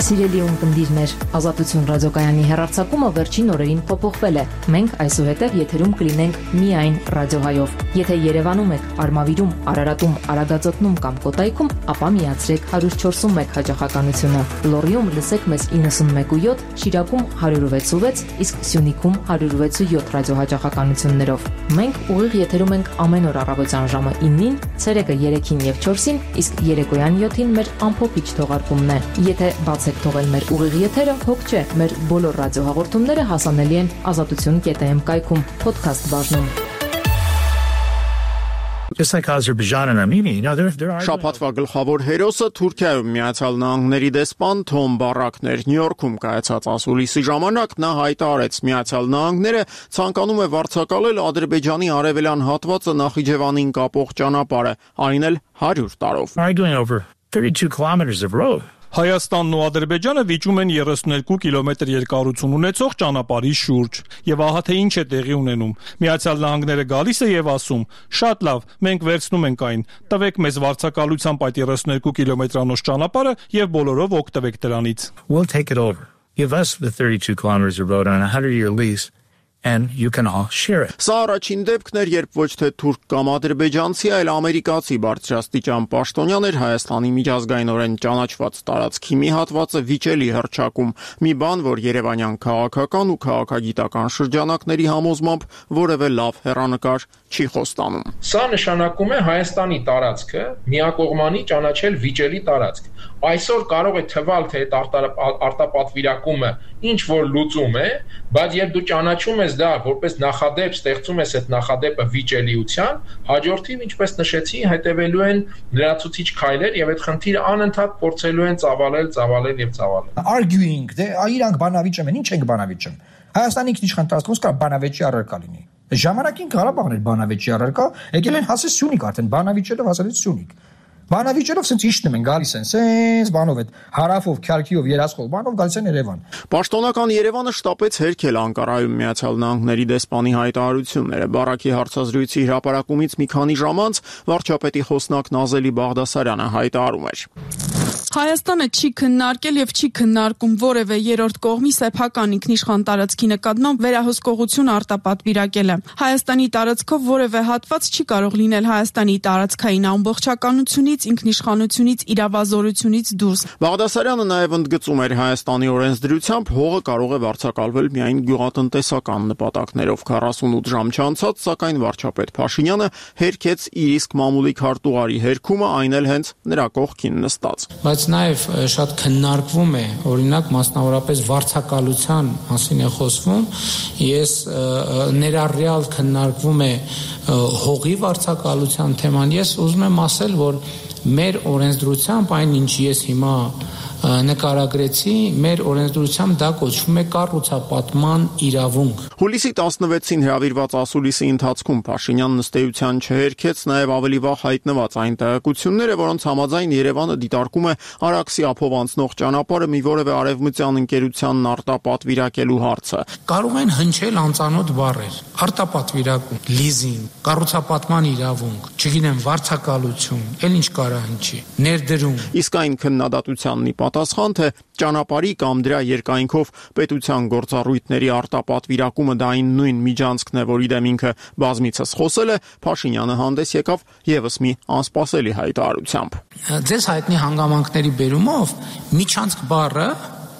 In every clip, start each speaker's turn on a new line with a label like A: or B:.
A: Սիրելի ունկնդիրներ, Ազատություն ռադիոկայանի հեռարձակումը վերջին օրերին փոփոխվել է։ Մենք այսուհետև եթերում կլինենք միայն ռադիոհայով։ Եթե Երևանում եք, Արմավիրում, Արարատում, Արագածոտնում կամ Կոտայքում, ապա միացրեք 104.1 հաճախականությունը։ Լոռիում լսեք մեզ 91.7, Շիրակում 106.6, իսկ Սյունիքում 106.7 ռադիոհաճախականություններով։ Մենք ուղիղ եթերում ենք ամեն օր առավոտյան ժամը 9-ին, ցերեկը 3-ին եւ 4-ին, իսկ երեկոյան 7-ին մեր ամփոփիչ թողարկումն է։ Եթե բաց եք թողել մեր ուղիղ եթերը, հոգ չէ, մեր բոլոր ռադիոհաղորդումները հասանելի են azatutun.am կայքում, podcast բաժնում։
B: Just like Azerbaijan and Armenia, there are
C: Շաբաթվա գլխավոր հերոսը Թուրքիայում Միացյալ Նահանգների դեսպան Թոմ Բարակն էր։ Նյու Յորքում կայացած ասուլիսի ժամանակ նա հայտարարեց Միացյալ Նահանգները ցանկանում է վարձակալել Ադրբեջանի արևելյան հատվածը Նախիջևանին կապող ճանապարհը, այն էլ 100 տարով։
B: arguing over 32 kilometers of road.
D: Հայաստանն ու Ադրբեջանը վիճում են 32 կիլոմետր երկարություն ունեցող ճանապարհի շուրջ։ Եվ ահա թե ինչ է տեղի ունենում։ Միացյալ Նահանգները գալիս է եւ ասում. «Շատ լավ, մենք վերցնում ենք այն։ Տվեք մեզ վարձակալությամբ այդ 32 կիլոմետրանոց ճանապարհը եւ բոլորով օգտվեք դրանից»։
B: We'll take it over. Give us the 32 kilometers of road on a 100-year lease. And you can all share it.
C: Սա առաջին դեպքն էր, երբ ոչ թե թուրք կամ ադրբեջանցի, այլ ամերիկացի բարձրաստիճան պաշտոնյան էր Հայաստանի միջազգայինորեն ճանաչված տարածքի մի հատվածը վիճելի հռչակում, մի բան, որ երևանյան քաղաքական ու քաղաքագիտական շրջանակների համոզմամբ որևէ լավ հեռանկար չի խոստանում։
E: Սա նշանակում է Հայաստանի տարածքը միակողմանի ճանաչել վիճելի տարածք։ Այսօր կարող է թվալ, թե այդ արտապատվիրակումը ինչ որ լուծում է, բայց երբ դու ճանաչում ես դա որպես նախադեպ, ստեղծում ես այդ նախադեպը վիճելիության, հաջորդիվ, ինչպես նշեցի, հետևելու են լրացուցիչ քայլեր եւ այդ խնդիրը անընդհատ փորձելու են ծավալել եւ ծավալել։
F: Arguing, դե իրանք բանավիճում են, ինչ ենք բանավիճում։ Հայաստանի ինքնիշխան տարածքից կա բանավեճի առարկա լինի։ Ժամանակին Ղարաբաղն էր բանավեճի առարկա, եկել են հասել Սյունիք արդեն բանավիճելով հասել Սյունիք։ Բանավիճերով սենց իշտնում են, գալիս են, սենց բանով այդ հարավով, քյարքիով, երասխով բանով գալիս են Երևան։
C: Պաշտոնական Երևանը շտապեց հերքել Անկարայում Միացյալ Նահանգների դեսպանի հայտարարությունները։ Բարակի հարցազրույցի հրապարակումից մի քանի ժամ անց վարչապետի խոսնակ Նազելի Բաղդասարյանը հայտարարում էր.
G: Հայաստանը չի քննարկել եւ չի քննարկում որևէ երրորդ կողմի սեփական ինքնիշխան տարածքի նկատմամբ վերահսկողություն արտապատվիրակելը։ Հայաստանի տարածքով որևէ հատված չի կարող լինել Հայաստանի տարածքային ամբողջականությունից, ինքնիշխանությունից, իրավազորությունից դուրս։
C: Բաղդասարյանը նաեւ ընդգծում էր Հայաստանի օրենսդրությամբ հողը կարող է վարձակալվել միայն գյուղատնտեսական նպատակներով։ 48 ժամ չանցած, սակայն վարչապետ Փաշինյանը հերքեց իր իսկ մամուլի քարտուղարի հերքումը, այն էլ հենց նրա կողքին նստած։
H: Բայց նաև շատ քննարկվում է, օրինակ մասնավորապես վարձակալության մասին է խոսվում, ես ներառյալ քննարկվում է հողի վարձակալության թեման, ես ուզում եմ ասել, որ մեր օրենսդրությամբ այն ինչ ես հիմա նկարագրեցի, մեր օրենսդրությամբ դա կոչվում է կառուցապատման իրավունք։
C: Հուլիսի 16-ին հրավիրված ասուլիսի ընթացքում Փաշինյանն ըստ էության չհերքեց նաև ավելի վաղ հայտնված այն տեղեկությունները, որոնց համաձայն Երևանը դիտարկում է Արաքսի ափով անցնող ճանապարհը մի որևէ արևմտյան ընկերությանն արտապատվիրակելու հարցը։
H: Կարող են հնչել անծանոթ բառեր՝ արտապատվիրակում, լիզինգ, կառուցապատման իրավունք, չգիտեմ, վարձակալություն, էլ ինչ կարա հնչի, ներդրում։
C: Իսկ այն քննադատությանն պատասխան, թե ճանապարհի կամ դրա երկայնքով պետության գործառույթների արտապատվիրակումը դա այն նույն միջանցքն է, որի դեմ ինքը բազմիցս խոսել է, Փաշինյանը հանդես եկավ եւս մի անսպասելի հայտարարությամբ։
H: Ձեզ հայտնի հանգամանքների բերումով միջանցք բառը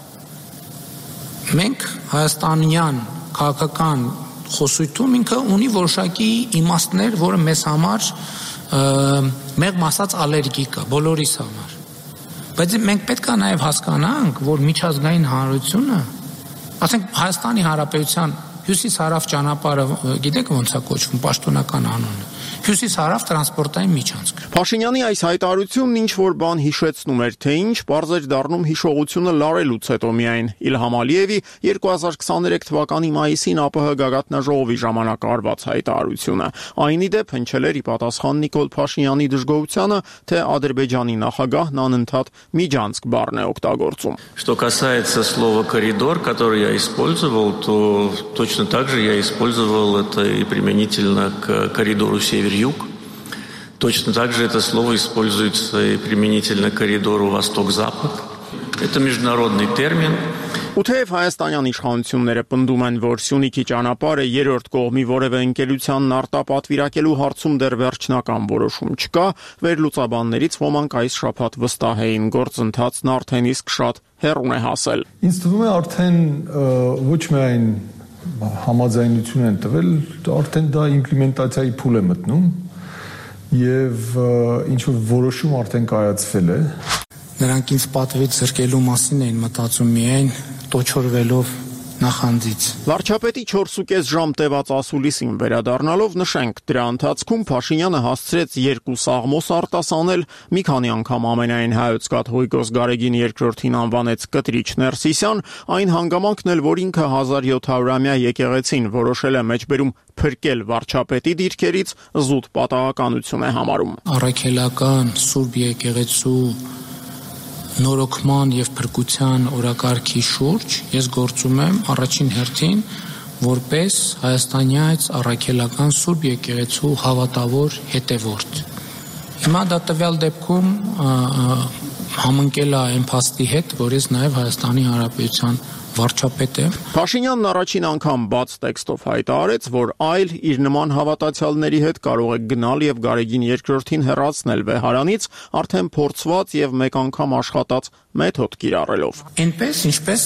H: մենք հայաստանյան քաղաքական խոսույթում ինքը ունի որոշակի իմաստներ, որը մեզ համար մեղմ ասած ալերգիկ է, բոլորիս համար։ Բայց մենք պետք է նաև հասկանանք, որ միջազգային հանրությունը, ասենք Հայաստանի Հանրապետության հյուսիս-հարավ ճանապարհը, գիտեք ոնց է կոչվում պաշտոնական անունը, հյուսիս-հարավ տրանսպորտային միջանցք։
C: Փաշինյանի այս հայտարարությունն ինչ որ բան հիշեցնում էր, թե ինչ պարզ էր դառնում հիշողությունը լարելուց հետո միայն Իլհամ Ալիևի 2023 թվականի մայիսին ԱՊՀ գագաթնաժողովի ժամանակ արված հայտարարությունը։ Այն ի դեպ հնչել էր ի պատասխան Նիկոլ Փաշինյանի դժգոհությանը, թե Ադրբեջանի նախագահն անընդհատ միջանցք բառն է օգտագործում։
I: Что касается слова коридор, который я использовал, то точно так же я использовал это и применительно к коридору север-юг. Точно так же это слово используется и применительно к коридору восток-запад. Это международный термин.
C: Ու թեև հայաստանյան իշխանությունները պնդում են, որ Սյունիքի ճանապարհը երրորդ կողմի որևէ ընկերությանն արտապատվիրակելու հարցում դեռ վերջնական որոշում չկա, վերլուծաբաններից ոմանք այս շաբաթ վստահ էին, գործընթացն արդեն իսկ շատ հեռուն է հասել։
J: Ինձ թվում է արդեն ոչ միայն համաձայնություն են տվել, արդեն դա իմպլեմենտացիայի փուլ է մտնում եւ ինչ որ որոշում արդեն կայացվել է։
H: Նրանք ինձ պատվից զրկելու մասին էին մտածում միայն տոչորվելով նախանձից։
C: Վարչապետի 4.5 ժամ տևած ասուլիսին վերադառնալով նշենք, դրա ընթացքում Փաշինյանը հասցրեց 2 սաղմոս արտասանել, մի քանի անգամ ամենայն հայոց կաթողիկոս Գարեգին II-ին անվանեց կտրիչ Ներսիսյան, այն հանգամանքն էլ, որ ինքը 1700-ամյա եկեղեցին որոշել է մեջբերում փրկել վարչապետի դիրքերից, զուտ պատահականություն է համարում։
H: Առաքելական Սուրբ եկեղեցու նորոգման եւ փրկության օրակարգի շուրջ ես գործում եմ առաջին հերթին որպես հայաստանյաց առաքելական Սուրբ եկեղեցու հավատավոր հետևորդ։ Հիմա դա տվյալ դեպքում համընկել է այն փաստի հետ, որ ես նաեւ Հայաստանի Հանրապետության վարչապետ եմ։
C: Փաշինյանն առաջին անգամ բաց տեքստով հայտարարեց, որ այլ իր նման հավատացյալների հետ կարող է գնալ եւ Գարեգին II-ին հեռացնել վեհարանից, արդեն փորձված եւ մեկ անգամ աշխատած մեթոդ կիրառելով։
H: Այնպես ինչպես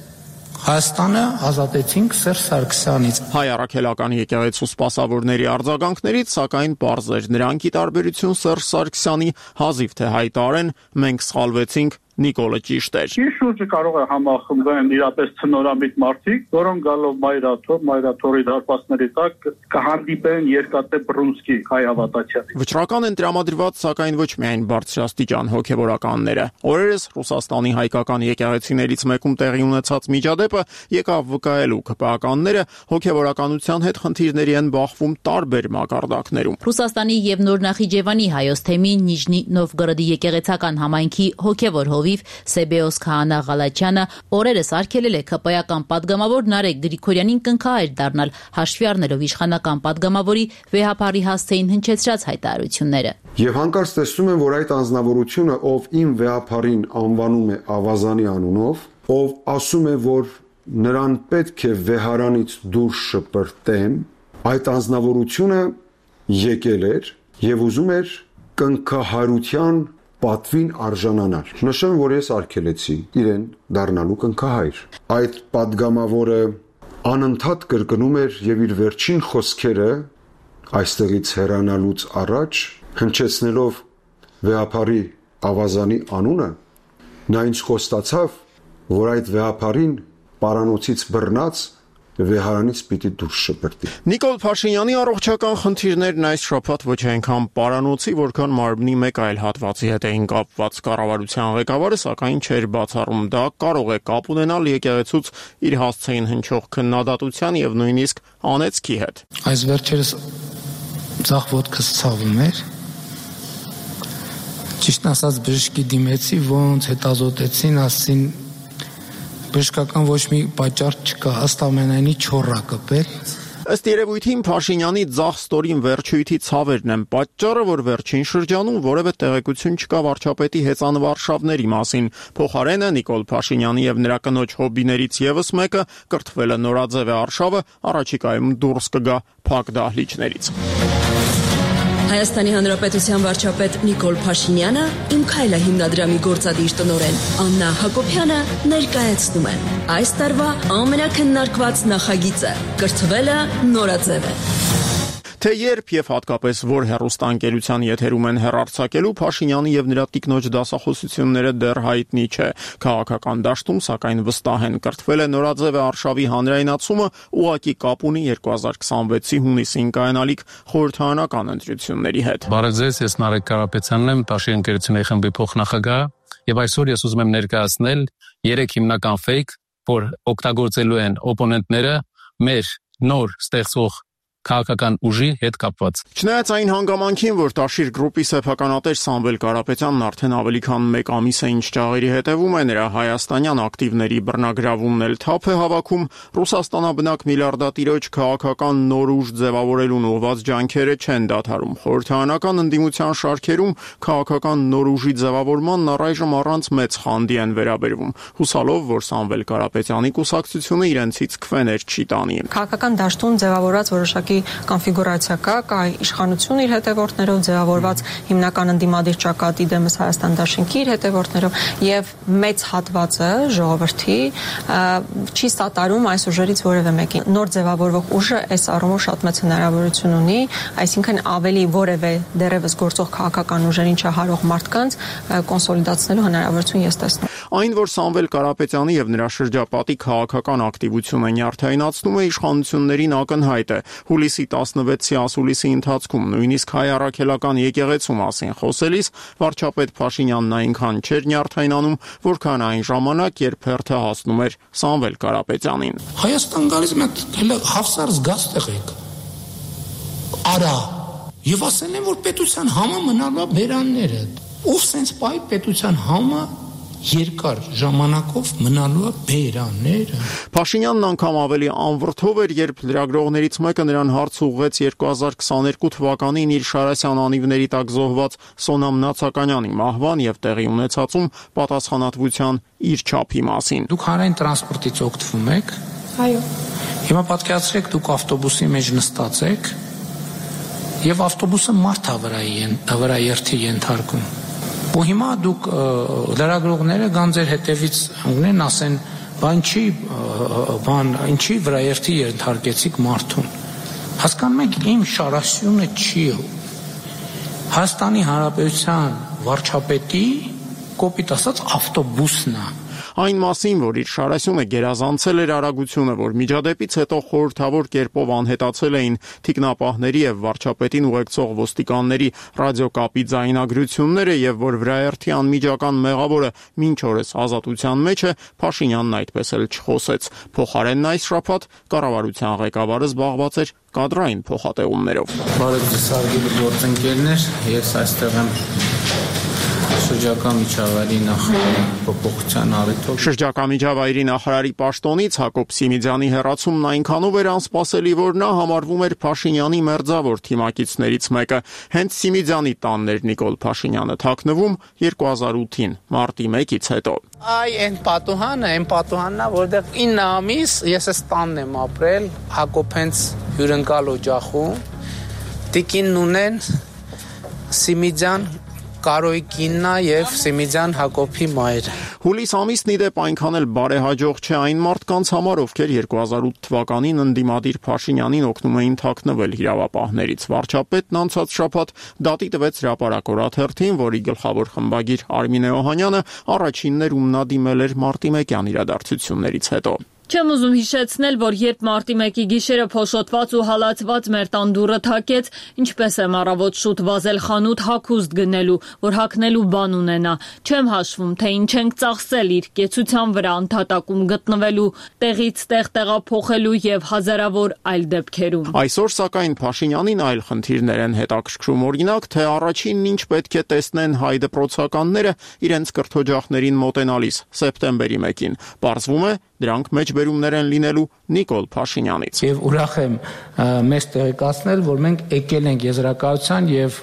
H: Հայաստանը ազատեցինք Սերժ Սարգսյանից։
C: Հայ առաքելական եկեղեցու սպասավորների արձագանքներից, սակայն պարզ էր, նրանք ի տարբերություն Սերժ Սարգսյանի հազիվ թե հայտարարեն, մենք սխալվեցինք, Նիկոլը ճիշտ էր։
K: Իր շուրջը կարող է համախմբվեն իրապես ցնորամիտ մարդիկ, որոնք գալով Մայրաթորի դարպասների տակ կհանդիպեն Երկաթե Բրունսկի հայ հավատացյալի։
C: Վճռական են տրամադրված, սակայն ոչ միայն բարձրաստիճան հոգևորականները։ Օրերս Ռուսաստանի հայկական եկեղեցիներից մեկում տեղի ունեցած միջադեպը եկավ վկայելու ԿՊԱ-ականները հոգևորականության հետ խնդիրների են բախվում տարբեր մակարդակներում։
L: Ռուսաստանի եւ Նոր Նախիջևանի հայոց թեմի Նիժնի Նովգորոդի եկեղեցական համայնքի հոգևոր հովիվ Սեբեոս Քահանա Ղալաչյանը օրերս արգելել է ԿՊԱ-ական падգամավոր Նարեկ Գրիգորյանին կնքահայր դառնալ, հաշվի առնելով իշխանական падգամավորի վեհապարի հասցեին հնչեցրած հայտարարությունները։
M: Եվ հանկարծ տեսնում եմ, որ այդ անձնավորությունը, ով իմ վեհապարին անվանում է ավազանի անունով, ով ասում է, որ նրան պետք է վեհարանից դուրս շպրտեմ, այդ անձնավորությունը եկել էր եւ ուզում էր կնքահարության պատվին արժանանալ։ Նշեմ, որ ես արգելեցի իրեն դառնալու կնքահայր։ Այդ падգամավորը անընդհատ կրկնում էր եւ իր վերջին խոսքերը այստեղից հեռանալուց առաջ հնչեցնելով վեհապարի ավազանի անունը, նա ինձ խոստացավ, որ այդ վեհապարին պարանոցից բռնած վեհարանից պիտի դուրս շպրտի։
C: Նիկոլ Փաշինյանի առողջական խնդիրներն այս շաբաթ ոչ այնքան պարանոցի, որքան մարմնի մեկ այլ հատվածի հետ էին կապված։ Կառավարության ղեկավարը սակայն չէր բացառում, դա կարող է կապ ունենալ եկեղեցուց իր հասցեին հնչող քննադատության եւ նույնիսկ անեծքի հետ։
H: Այս վերջերս ցախ ոդկս ցավում էր։ Ճիշտ ասած բժշկի դիմեցի, ոնց հետազոտեցին, ասին բժշկական ոչ մի պատճառ չկա, ըստ ամենայնի չոռա կպել։
C: Ըստ երևույթին Փաշինյանի ձախ ստորին վերջույթի ցավերն են պատճառը, որ վերջին շրջանում որևէ տեղեկություն չկա վարչապետի հեծանվարշավների մասին։ Փոխարենը Նիկոլ Փաշինյանի եւ նրա կնոջ հոբիներից եւս մեկը կրթվել է Նորաձև արշավը, առաջիկայում դուրս կգա փակ դահլիճներից։
N: Հայաստանի Հանրապետության վարչապետ Նիկոլ Փաշինյանը Իմ քայլը հիմնադրամի գործադիր տնօրեն Աննա Հակոբյանը ներկայացնում են այս տարվա ամենակննարկված նախագիծը՝ կրթվելը Նորաձև է։
C: Թե երբ եւ հատկապես որ հեռուստաընկերության եթերում են հեռարձակելու Փաշինյանի եւ նրա տիկնոջ դասախոսությունները դեռ հայտնի չէ։ Քաղաքական դաշտում սակայն վստահ են կրթվել է Նորաձև արշավի հանրայնացումը ուղղակի կապ ունի 2026-ի հունիսին կայանալիք խորհրդարանական ընտրությունների հետ։
O: Բարև ձեզ, ես Նարեկ Կարապետյանն եմ, Տաշի ընկերությունների խմբի փոխնախագահ, եւ այսօր ես ուզում եմ ներկայացնել 3 հիմնական ֆեյք, որ օգտագործելու են օպոնենտները մեր նոր ստեղծող քաղաքական ուժի հետ կապված։
C: Չնայած այն հանգամանքին, որ Տաշիր գրուպի սեփականատեր Սամվել Կարապետյանն արդեն ավելի քան 1 ամիս է ինչ ճաղերի հետևում է, նրա հայաստանյան ակտիվների բռնագրավումն էլ թափ է հավաքում, Ռուսաստանաբնակ միլիարդատիրոջ քաղաքական նոր ուժ ձևավորելուն ուղղված ջանքերը չեն դադարում։ Խորհրդարանական ընդդիմության շարքերում քաղաքական նոր ուժի ձևավորմանն առայժմ առանց մեծ խանդի են վերաբերվում, հուսալով, որ Սամվել Կարապետյանի կուսակցությունը իրենցից քվեներ չի տանի։
P: Քաղաքական դաշտում ձևավորված որոշակի կոնֆիգուրացիա կա իշխանություն իր հետևորդներով ձևավորված հիմնական ընդդիմադիր ճակատի դեմս Հայաստան դաշինքի իր հետևորդներով եւ մեծ հատվածը ժողովրդի չի սատարում այս ուժերից որևէ մեկին։ Նոր ձևավորվող ուժը այս առումով շատ մեծ հնարավորություն ունի, այսինքն ավելի որևէ դերևս գործող քաղաքական ուժերին չհարող մարդկանց կոնսոլիդացնելու հնարավորություն ես տեսնում։
C: Այն, որ Սամվել Կարապետյանի եւ նրա շրջապատի քաղաքական ակտիվությունը նյարդայնացնում է իշխանություններին ակնհայտ է։ Հուլիսի 16-ի ասուլիսի ընթացքում նույնիսկ հայ առաքելական եկեղեցու մասին խոսելիս վարչապետ Փաշինյանն այնքան չէր նյարդայնանում, որքան այն ժամանակ, երբ հերթը հասնում էր Սամվել Կարապետյանին։
H: Հայաստան գալիս մեկ հավսար զգաց տեղեք։ Արա եւ ասել են, որ պետության համը մնալու է բերանները։ Ով սենց բայ պետության համը երկար ժամանակով մնալու է բերանները։
C: Փաշինյանն անգամ ավելի անվրդով էր, երբ լրագրողներից մեկը նրան հարց ուղղեց 2022 թվականին իր Շարասյան անիվների տակ զոհված Սոնամ Նացականյանի մահվան եւ տեղի ունեցածում պատասխանատվության իր չափի մասին։
H: Դուք հանրային տրանսպորտից օգտվում եք։
P: Այո։
H: Հիմա պատկերացրեք, դուք ավտոբուսի մեջ նստած եք եւ ավտոբուսը մարդ վրա երթի ենթարկում։ Ու հիմա դուք լրագրողները գանձեր հետևից ընկնեն, ասեն, ինչի վրա երթի ենթարկեցիք մարդուն։ Հասկանում եք, իմ շարասյունը չի Հայաստանի Հանրապետության վարչապետի կոպիտ ասած ավտոբուսն է։
C: Այն մասին, որ իր շարասյունը գերազանցել էր արագությունը, որ միջադեպից հետո խորհրդավոր կերպով անհետացել էին թիկնապահների եւ վարչապետին ուղեկցող ոստիկանների ռադիոկապի ձայնագրությունները եւ որ վրաերթի անմիջական մեղավորը մինչ օրս ազատության մեջ է, Փաշինյանն այդպես էլ չխոսեց։ Փոխարենն այս շաբաթ կառավարության ղեկավարը զբաղված էր կադրային փոխատեղումներով։
H: Բարև ձեզ, հարգելի գործընկերներ, ես այստեղ եմ շրջակա միջավայրի նախարարի փոփոխության առիթով։
C: Շրջակա միջավայրի նախարարի պաշտոնից Հակոբ Սիմիձյանի հեռացումն այնքանով էր անսպասելի, որ նա համարվում էր Փաշինյանի մերձավոր թիմակիցներից մեկը։ Հենց Սիմիձյանի տանն էր Նիկոլ Փաշինյանը թաքնվում 2008-ին, մարտի 1-ից հետո։
H: Այն պատուհանն է, որտեղ 9 ամիս ես այս տանն եմ ապրել, Հակոբ հենց հյուրընկալ օջախում, տիկինն ունեն Սիմիձյան Կարոյկիննա եւ Սիմիձյան Հակոբի մայրը։
C: Հուլիս ամիսն ի դեպ այնքան էլ բարեհաջող չէ այն մարդկանց համար, ովքեր 2008 թվականին ընդդիմադիր Փաշինյանին օգնում էին թաքնվել իրավապահներից։ Վարչապետն անցած շաբաթ դատի տվեց հրապարակ օրաթերթին, որի գլխավոր խմբագիր Արմինե Օհանյանը առաջինն էր, ում նա դիմել էր մարտի 1-յան իրադարձություններից հետո։
Q: Չեմ ուզում հիշեցնել, որ երբ մարտի 1-ի գիշերը փոշոտված ու հալածված մեր տան դուռը թակեց, ինչպես եմ առավոտ շուտ վազել խանութ հագուստ գնելու, որ հագնելու բան ունենա։ Չեմ հաշվում, թե ինչ ենք ծախսել իր կեցության վրա ընդհատակում գտնվելու, տեղից տեղ տեղափոխելու եւ հազարավոր այլ դեպքերում։
C: Այսօր սակայն Փաշինյանին այլ խնդիրներ են հետաքրքրում, օրինակ, թե առաջինն ինչ պետք է տեսնեն հայ դպրոցականները իրենց կրթօջախներին մոտենալիս սեպտեմբերի 1-ին։ Պարզվում է, դրանք մեջբերումներ են լինելու Նիկոլ Փաշինյանից։
H: Եվ ուրախ եմ մեզ տեղեկացնել, որ մենք եկել ենք եզրակացության եւ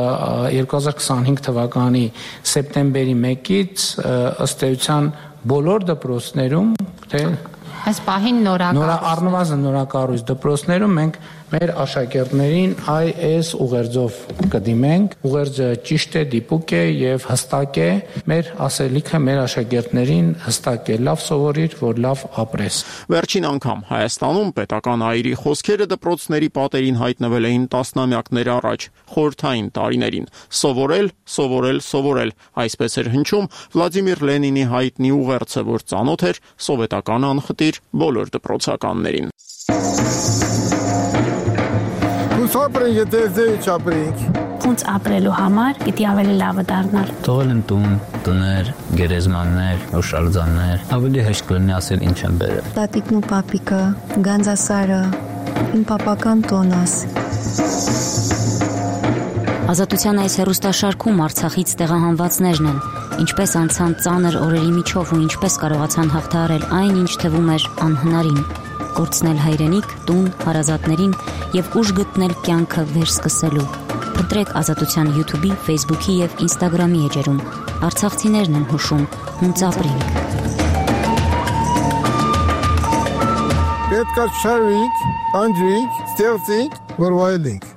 H: 2025 թվականի սեպտեմբերի 1-ից ըստ էության բոլոր դպրոցներում
R: այս պահին
H: առնվազն նորակառույց դպրոցներում մենք մեր աշակերտներին այս ուղերձով կդիմենք։ Ուղերձը ճիշտ է, դիպուկ է եւ հստակ է։ Մեր ասելիքը մեր աշակերտներին հստակ է. լավ սովորիր, որ լավ ապրես։
C: Վերջին անգամ Հայաստանում պետական այրի խոսքերը դպրոցների պատերին հայտնվել էին տասնամյակներ առաջ, խորհրդային տարիներին։ Սովորել, սովորել, սովորել։ Այսպես էր հնչում Վլադիմիր Լենինի հայտնի ուղերձը, որ ծանոթ էր սովետական անխտիր բոլոր դպրոցականներին։
R: Ոնց ապրելու համար պիտի ավելի լավը դառնալ։
S: Թողել են տներ, գերեզմաններ, օշալձաններ, ավելի հեշտ կլինի ասել ինչ են բերել։
T: Տատիկն ու պապիկը, գանձասարը, Իմ պապական տոնաս։
U: Ազատության այս հեռուստաշարքում Արցախից տեղահանվածներն են, ինչպես անցան ծանր օրերի միջով ու ինչպես կարողացան հաղթահարել այն, ինչ թվում էր անհնարին, կորցնել հայրենիք, տուն, հարազատներին եւ ուժ գտնել կյանքը վերսկսելու։ Փնտրեք Ազատության YouTube-ի, Facebook-ի եւ Instagram-ի էջերում։ Արցախցիներն են հուշում, հունց ապրենք։
V: Պետք է շարվենք, անջրենք, ստեղծենք, որ վայելենք։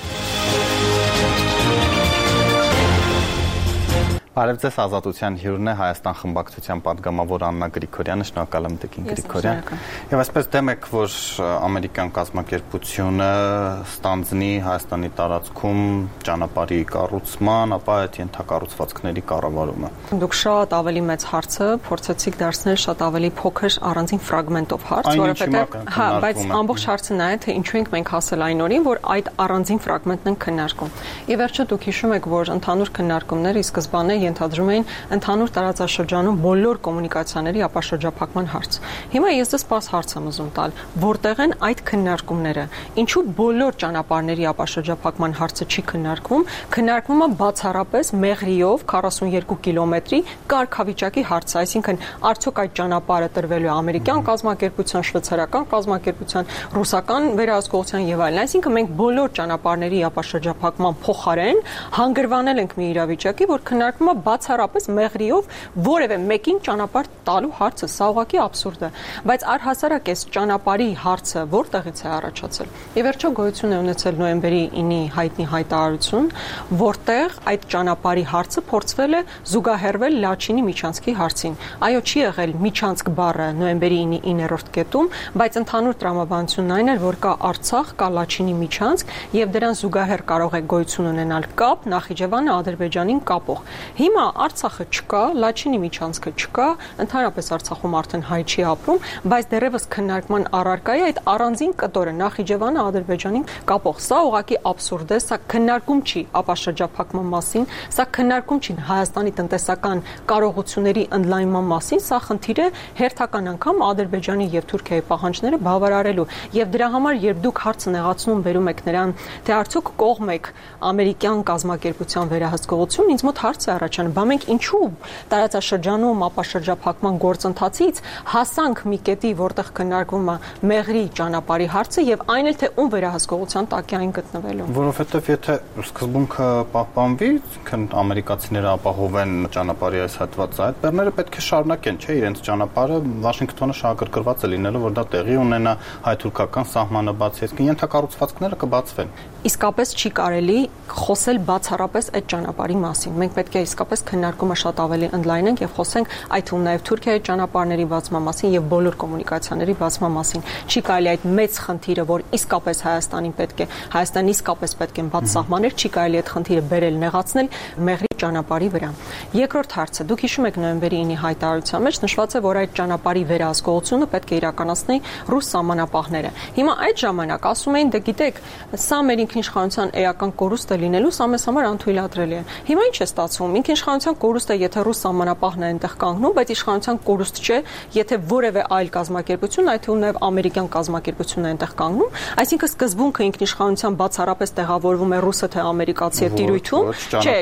W: Բարև ձեզ, Ազատության հյուրն է Հայաստան խմբակցության պատգամավոր Աննա Գրիգորյանը, շնորհակալ եմ Տիկին Գրիգորյան։ Եվ այսպես դեմ եք, որ ամերիկյան կազմակերպությունը ստանձնի Հայաստանի տարածքում ճանապարհի կառուցման, ապա այդ ենթակառուցվածքների կառավարումը։
P: Դուք շատ ավելի մեծ հարցը փորձեցիք դարձնել շատ ավելի փոքր առանձին ֆրագմենտով հարց, որովհետև բայց ամբողջ հարցը նա է, թե ինչու ենք մենք հասել այն օրին, որ այդ առանձին ֆրագմենտն են քննարկում։ Եվ վերջը դուք հիշում եք, որ ընդհանուր քննարկումները ի սկզբանե ենթադրում էին ընդհանուր տարածաշրջանում բոլոր կոմունիկացիաների ապաշրջափակման հարց։ Հիմա ես դες պարզ հարց եմ ուզում տալ, որտեղ են այդ քննարկումները։ Ինչու բոլոր ճանապարհների ապաշրջափակման հարցը չի քննարկվում, քննարկվում է բացառապես Մեղրիով 42 կիլոմետրի կարգավիճակի հարցը, այսինքն արդյոք այդ ճանապարհը տրվելու է ամերիկյան կազմակերպության, շվեյցարական կազմակերպության, ռուսական վերահսկողության եւ այլն։ Այսինքն մենք բոլոր ճանապարհների ապաշրջափակման փոխարեն հանգրվանել ենք մի իրավիճակի, որ քննարկվում է բացառապես Մեղրիով որևէ մեկին ճանապարհ տալու հարցը, սա ուղղակի աբսուրդ է, բայց առհասարակ այս ճանապարհի հարցը որտեղից է առաջացել։ Եվ վերջո գոյություն է ունեցել նոյեմբերի 9-ի հայտնի հայտարարություն, որտեղ այդ ճանապարհի հարցը փորձվել է զուգահեռվել Լաչինի միջանցքի հարցին։ Այո, չի եղել միջանցք բառը նոյեմբերի 9-ի 9-րդ կետում, բայց ընդհանուր տրամաբանությունն այն էր, որ կա Արցախ, կա Լաչինի միջանցք եւ դրան զուգահեռ կարող է գոյություն ունենալ կապ Նախիջևանը Ադրբեջանին կապող։ Հիմա Արցախը չկա, Լաչինի միջանցքը չկա, ընդհանրապես Արցախում արդեն հայ չի ապրում, բայց դեռևս քննարկման առարկա է այդ առանձին կտորը Նախիջևանը Ադրբեջանին կապող։ Սա ուղղակի աբսուրդ է, սա քննարկում չի ապաշրջափակման մասին, սա քննարկում չի Հայաստանի տնտեսական կարողությունների ընդլայնման մասին, սա խնդիր է հերթական անգամ Ադրբեջանի եւ Թուրքիայի պահանջները բավարարելու։ Եվ դրա համար, երբ դուք հարցը նեղացնում բերում եք նրան, թե արդյոք կողմ եք ամերիկյան կազմակերպության վերահսկողություն, ինձ մոտ հարց է առաջանում, բա մենք ինչու տարածաշրջանում ապաշրջափակման գործընթացից հասանք մի կետի, որտեղ քննարկվում է Մեղրի ճանապարհի հարցը եւ այն էլ թե ում վերահսկողության տակ է այն գտնվելու։
W: Որովհետեւ եթե սկզբունքը պահպանվի, ամերիկացիները ապահովեն ճանապարհի այս հատվածը, այդ բեռները պետք է շարունակեն, չէ՞, իրենց ճանապարհը Վաշինգտոնը շահագրգռված է լինելու, որ դա տեղի ունենա հայ-թուրքական սահմանը բացի, իսկ ենթակառուցվածքները կբացվեն։
P: Իսկապես չի կարելի խոսել բացառապես այդ ճանապարհի մասին։ Մենք պետք է իսկապես քննարկումը շատ ավելի ընդլայնենք եւ խոսենք այդ թվում նաեւ Թուրքիայի ճանապարհների բացման մասին եւ բոլոր կոմունիկացիաների բացման մասին։ Չի կարելի այդ մեծ խնդիրը, որ իսկապես Հայաստանին պետք է, Հայաստանին իսկապես պետք են բաց սահմաններ, չի կարելի այդ խնդիրը բերել, նեղացնել Մեղրի ճանապարհի վրա։ Երկրորդ հարցը, դուք հիշում եք նոյեմբերի 9-ի հայտարարության մեջ նշված է, որ այդ ճանապարհի վերահսկողությունը պետք է իրականացնի ռուս սահմանապահները։ Հիմա այդ ժամանակ ասում էին, դե գիտեք, սա մեր ինքնիշխանության էական կորուստ է լինելու, սա մեզ համար անթույլատրելի է։ Հիմա ինչ է ստացվում։ Ինքնիշխանության կորուստ է, եթե ռուս սահմանապահն է այնտեղ կանգնում, բայց իշխանության կորուստ չէ, եթե որևէ այլ կազմակերպություն, այդ թվում նաև ամերիկյան կազմակերպությունն է այնտեղ կանգնում, այսինքն սկզբունքը ինքնիշխանության բացառապես տեղավորվում է ռուսը թե ամերիկացի տիրույթում, չէ,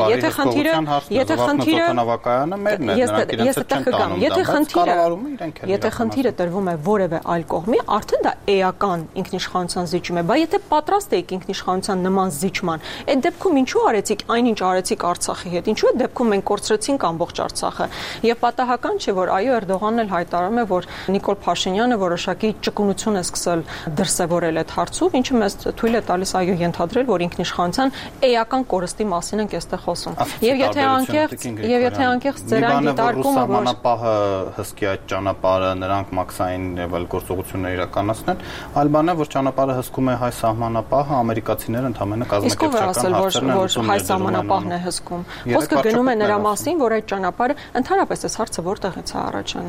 P: եթե խնդիրը տրվում է որևէ այլ կողմի, արդեն դա էական ինքնիշխանության զիջում է, բայց եթե պատրաստ եք ինքնիշխանության նման զիջման, այդ դեպքում ինչու արեցիք այնինչ արեցիք Արցախի հետ, ինչու է դեպքում մենք կորցրեցինք ամբողջ Արցախը, եւ պատահական չէ, որ այո Էրդողանն էլ հայտարարում է, որ Նիկոլ Փաշինյանը որոշակի ճկունություն է սկսել դրսևորել այդ հարցով, ինչը մեզ թույլ է տալիս այո ենթադրել, որ ինքնիշխանության էական կորստի մասին ենք այստեղ խոսում։ Եվ եթե անկեղծ ձեր այն դիտարկումը, որ
W: սահմանապահը հսկի այդ ճանապարհը նրանք մաքսային եւ այլ գործողություններ իրականացնեն, այլ բան է, որ ճանապարհը հսկում է հայ սահմանապահը, ամերիկացիները ընդհանրապես կազմակերպչական հարցերն են,
P: որ հայ սահմանապահն է հսկում։ Խոսքը գնում է նրա մասին, որ այդ ճանապարհը ընդհանրապես այս հարցը որտեղից է առաջանում։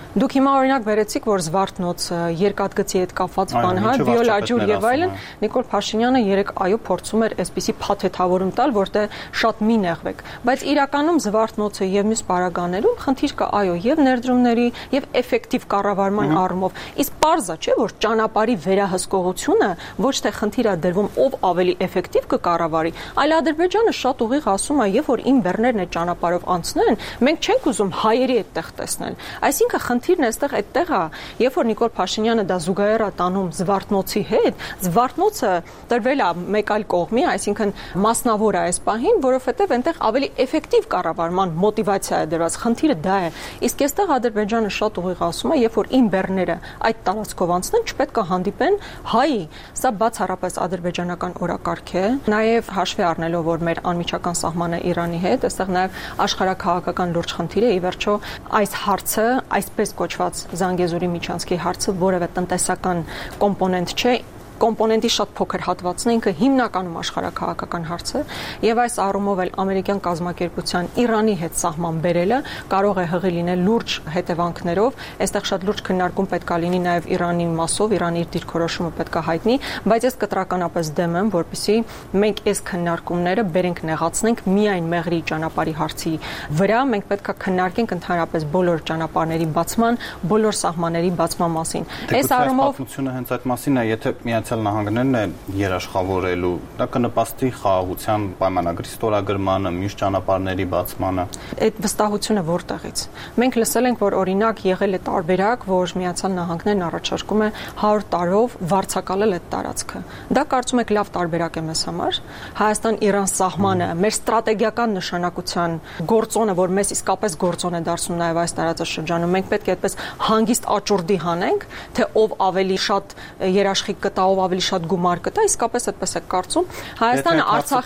P: Դուք հիմա օրինակ վերեցիք, որ Զվարթնոցը երկաթգծի հետ կապված բան, հա, վիոլաջուր եւ այլն, Նիկոլ Փաշինյանը երեք այո փորձում էր այսպիսի փաթեթավորում տալ, որտեղ շատ մի նեղվեք, բայց իրականում Զվարթնոցը եւ մյուս պարագաներում խնդիր կա այո եւ ներդրումների եւ էֆեկտիվ կառավարման առումով։ Իսկ պարզ է, չէ, որ ճանապարհի վերահսկողությունը ոչ թե խնդիր է դրվում ով ավելի էֆեկտիվ կկառավարի, այլ Ադրբեջանը շատ ուղիղ ասում է, երբ որ իմ բեռներն այդ ճանապարհով անցնեն, մենք չենք ուզում հայերի այդտեղ տեսնել։ Այսինքն խնդիրն այստեղ այդտեղ է, երբ որ Նիկոլ Փաշինյանը դա զուգահեռ է տանում Զվարթնոցի հետ, Զվարթնոցը տրվել է մեկ այլ կողմի, այսինքն մասնավոր է այս պահին, որովհետև այնտեղ ավելի էֆեկտիվ կառավարման մոտիվացիա է դրված, խնդիրը դա է։ Իսկ այստեղ Ադրբեջանը շատ ուղիղ ասում է, երբ որ իմ բեռները այդ տարածքով անցնեն, չպետք է հանդիպեն հայի։ Սա բացառապես ադրբեջանական օրակարգ է, նաև հաշվի առնելով, որ մեր անմիջական սահմանը Իրանի հետ, այստեղ նաև աշխարհաքաղաքական լուրջ խնդիր է, ի վերջո այս հարցը, այսպես կոչված Զանգեզուրի միջանցքի հարցը որևէ տնտեսական կոմպոնենտ չէ, կոմպոնենտի շատ փոքր հատվածն է, ինքը հիմնականում աշխարհաքաղաքական հարց է, եւ այս առումով էլ ամերիկյան կազմակերպության Իրանի հետ սահման բերելը կարող է հղի լինել լուրջ հետևանքներով, այստեղ շատ լուրջ քննարկում պետք է լինի նաեւ Իրանի մասով, Իրանի իր դիրքորոշումը պետք է հայտնի, բայց ես կտրականապես դեմ եմ, որպեսզի մենք այս քննարկումները բերենք նեղացնենք միայն Մեղրի ճանապարհի հարցի վրա, մենք պետք է քննարկենք ընդհանրապես բոլոր ճանապարհների բացման, բոլոր սահմանների բացման մասին։ Այս առումով
W: պատմությունը հենց այդ մասին է, եթե Միացյալ Նահանգներն է երաշխավորելու, դա կնպաստի խաղաղության պայմանագրի ստորագրմանը, մյուս ճանապարհների բացմանը։
P: Այդ վստահությունը որտեղից։ Մենք լսել ենք, որ օրինակ եղել է տարբերակ, որ Միացյալ Նահանգներն առաջարկում է 100 տարով վարձակալել այդ տարածքը։ Դա կարծում եք լավ տարբերակ է մեզ համար։ Հայաստան-Իրան սահմանը, մեր ստրատեգիական նշանակության գործոնը, որ մեզ իսկապես գործոն է դարձնում նաև այս տարածաշրջանում, մենք պետք է այդպես հանգիստ աճուրդի հանենք, թե ով ավելի շատ երաշխիք կտա, ով ավելի շատ գումար կտա, իսկապես այդպես է կարծում։ Հայաստանը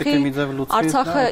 P: Արցախը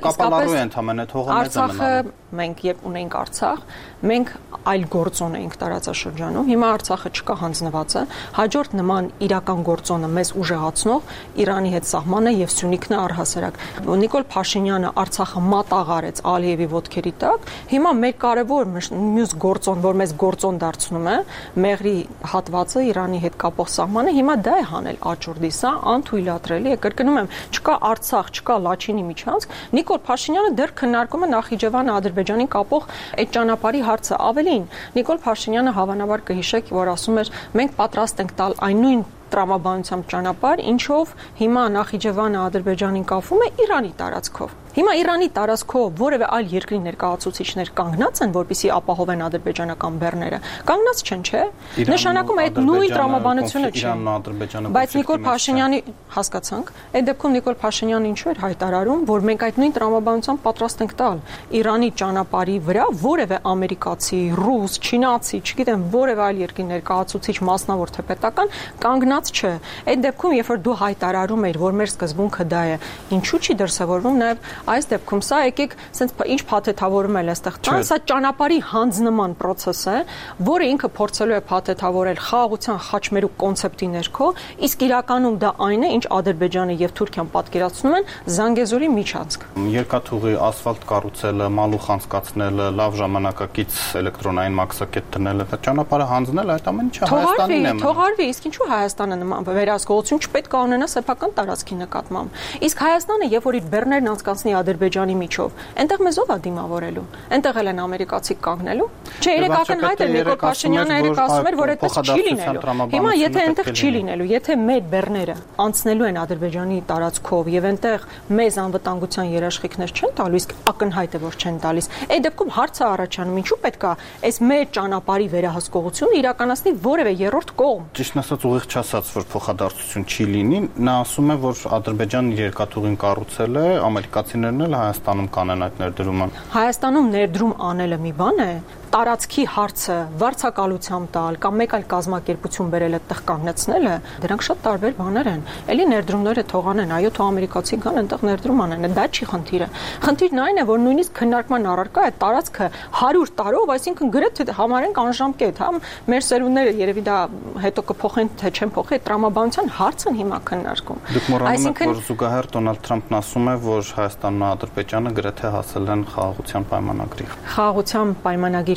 P: իսկապես մենք երբ ունենք Արցախ, մենք այլ գործոն էինք տարածաշրջանում, հիմա Արցախը չկա, հանձնված է, հաջորդ նման իրական գործոնը մեզ ուժեղացնող Իրանի հետ սահմանը եւ Սյունիքն է առհասարակ։ Նիկոլ Փաշինյանը Արցախը մատաղարեց Ալիևի ոտքերի տակ, հիմա մեր կարևոր մյուս գործոն, որ մեզ գործոն դարձնում է, Մեղրի հատվածը Իրանի հետ կապող սահմանը, հիմա դա է հանել աճուրդի, սա անթույլատրելի է, կրկնում եմ, չկա Արցախ, չկա Լաչինի միջանցք, Նիկոլ Փաշինյանը դեռ քննարկում է Նախիջևանը Ադրբեջանին կապող այդ ճանապարհի հարցը, ավելին Նիկոլ Փաշինյանը հավանաբար կհիշեք, որ ասում էր մենք պատրաստ ենք տալ այն նույն տրամաբանությամբ ճանապարհ, ինչով հիմա Նախիջևանը Ադրբեջանին կապվում է Իրանի տարածքով։ Հիմա Իրանի տարածքով որևէ այլ երկրի ներկայացուցիչներ կանգնած են, որպեսզի ապահովեն ադրբեջանական բեռները։ Կանգնած չեն, չէ՞։ Նշանակում է այդ նույն տրամաբանությունը չի։ Բայց Նիկոլ Փաշինյանի հասկացանք, այդ դեպքում Նիկոլ Փաշինյանը ինչու էր հայտարարում, որ մենք այդ նույն տրամաբանությամբ պատրաստ ենք տալ Իրանի ճանապարհի վրա որևէ ամերիկացի, ռուս, չինացի, չգիտեմ, որևէ այլ երկրի ներկայացուցիչ մասնավոր թե պետական կանգնած չէ։ Այդ դեպքում, երբ որ դու հայտարարում ես, որ մեր սկզբունքը դա է, ինչու՞ չի դրսևորվում նաև այս դեպքում սա եկեք sense ինչ փաթեթավորում էլ այստեղ տան, սա ճանապարհի հանձնման process է, որը ինքը փորձելու է փաթեթավորել խաղաղության խաչմերուկ կոնցեպտի ներքո, իսկ իրականում դա այն է, ինչ Ադրբեջանը եւ Թուրքիան պատկերացնում են Զանգեզուրի միջանցք։
W: Երկաթուղի ասֆալտ կառուցելը, մալուխ անցկացնելը, լավ ժամանակակից էլեկտրոնային մաքսակետ դնելը, դա ճանապարհը հանձնել այդ ամեն ինչը Հայաստանին է։
P: Թողարվի, իսկ ինչու Հայաստանը նման վերահսկողություն չպետք է ունենա սեփական տարածքի նկատմամբ։ Իսկ Հայաստանը, երբ որ իր բեռներն անցկացնի Ադրբեջանի միջով, այնտեղ մեզ ով է դիմավորելու։ Այնտեղ էլ են ամերիկացիք կանգնելու։ Չէ, երեք ակնհայտ էր Նիկոլ Փաշինյանը երեք ասում էր, որ այդպես չի լինելու։ Հիմա եթե այնտեղ չի լինելու, եթե մեր բեռները անցնելու են Ադրբեջանի տարածքով եւ այնտեղ մեզ անվտանգության երաշխիքներ չեն տալու, իսկ ակնհայտ է որ չեն տալիս, այդ դեպքում հարցը առաջանում, ինչու պետք է այս մեր ճանապարհի վերահսկողությունը իրականացնի որևէ երրորդ կողմ։
W: Ճիշտն ասած ուղիղ չասած, որ փոխադարձություն չի լինի, նա ասում է, որ Ադրբեջանը երկաթուղին կառուցել է, ամերիկացիներն էլ Հայաստանում կանեն այդ ներդրումը։
P: Հայաստանում ներդրում անելը մի բան է, տարածքի հարցը վարձակալությամբ տալ կամ մեկ այլ կազմակերպություն բերել այդտեղ կանգնեցնելը, դրանք շատ տարբեր բաներ են։ Էլի ներդրումները թողանեն, այո, թող ամերիկացի գան այնտեղ ներդրում անեն, դա չի խնդիրը։ Խնդիրն այն է, որ նույնիսկ քննարկման առարկա է տարածքը 100 տարով, այսինքն գրեթե համարենք անժամկետ, հա, մեր սերունդները երևի դա հետո կփոխեն, թե չեն փոխի, այդ տրամաբանության հարցն հիմա քննարկում։
W: Դուք մոռանում եք, որ զուգահեռ Դոնալդ Թրամփն ասում է, որ Հայաստանն ու Ադրբեջանը գրեթե հասել են խաղաղության պայմանագրի։
P: Խաղաղության պայմանագիր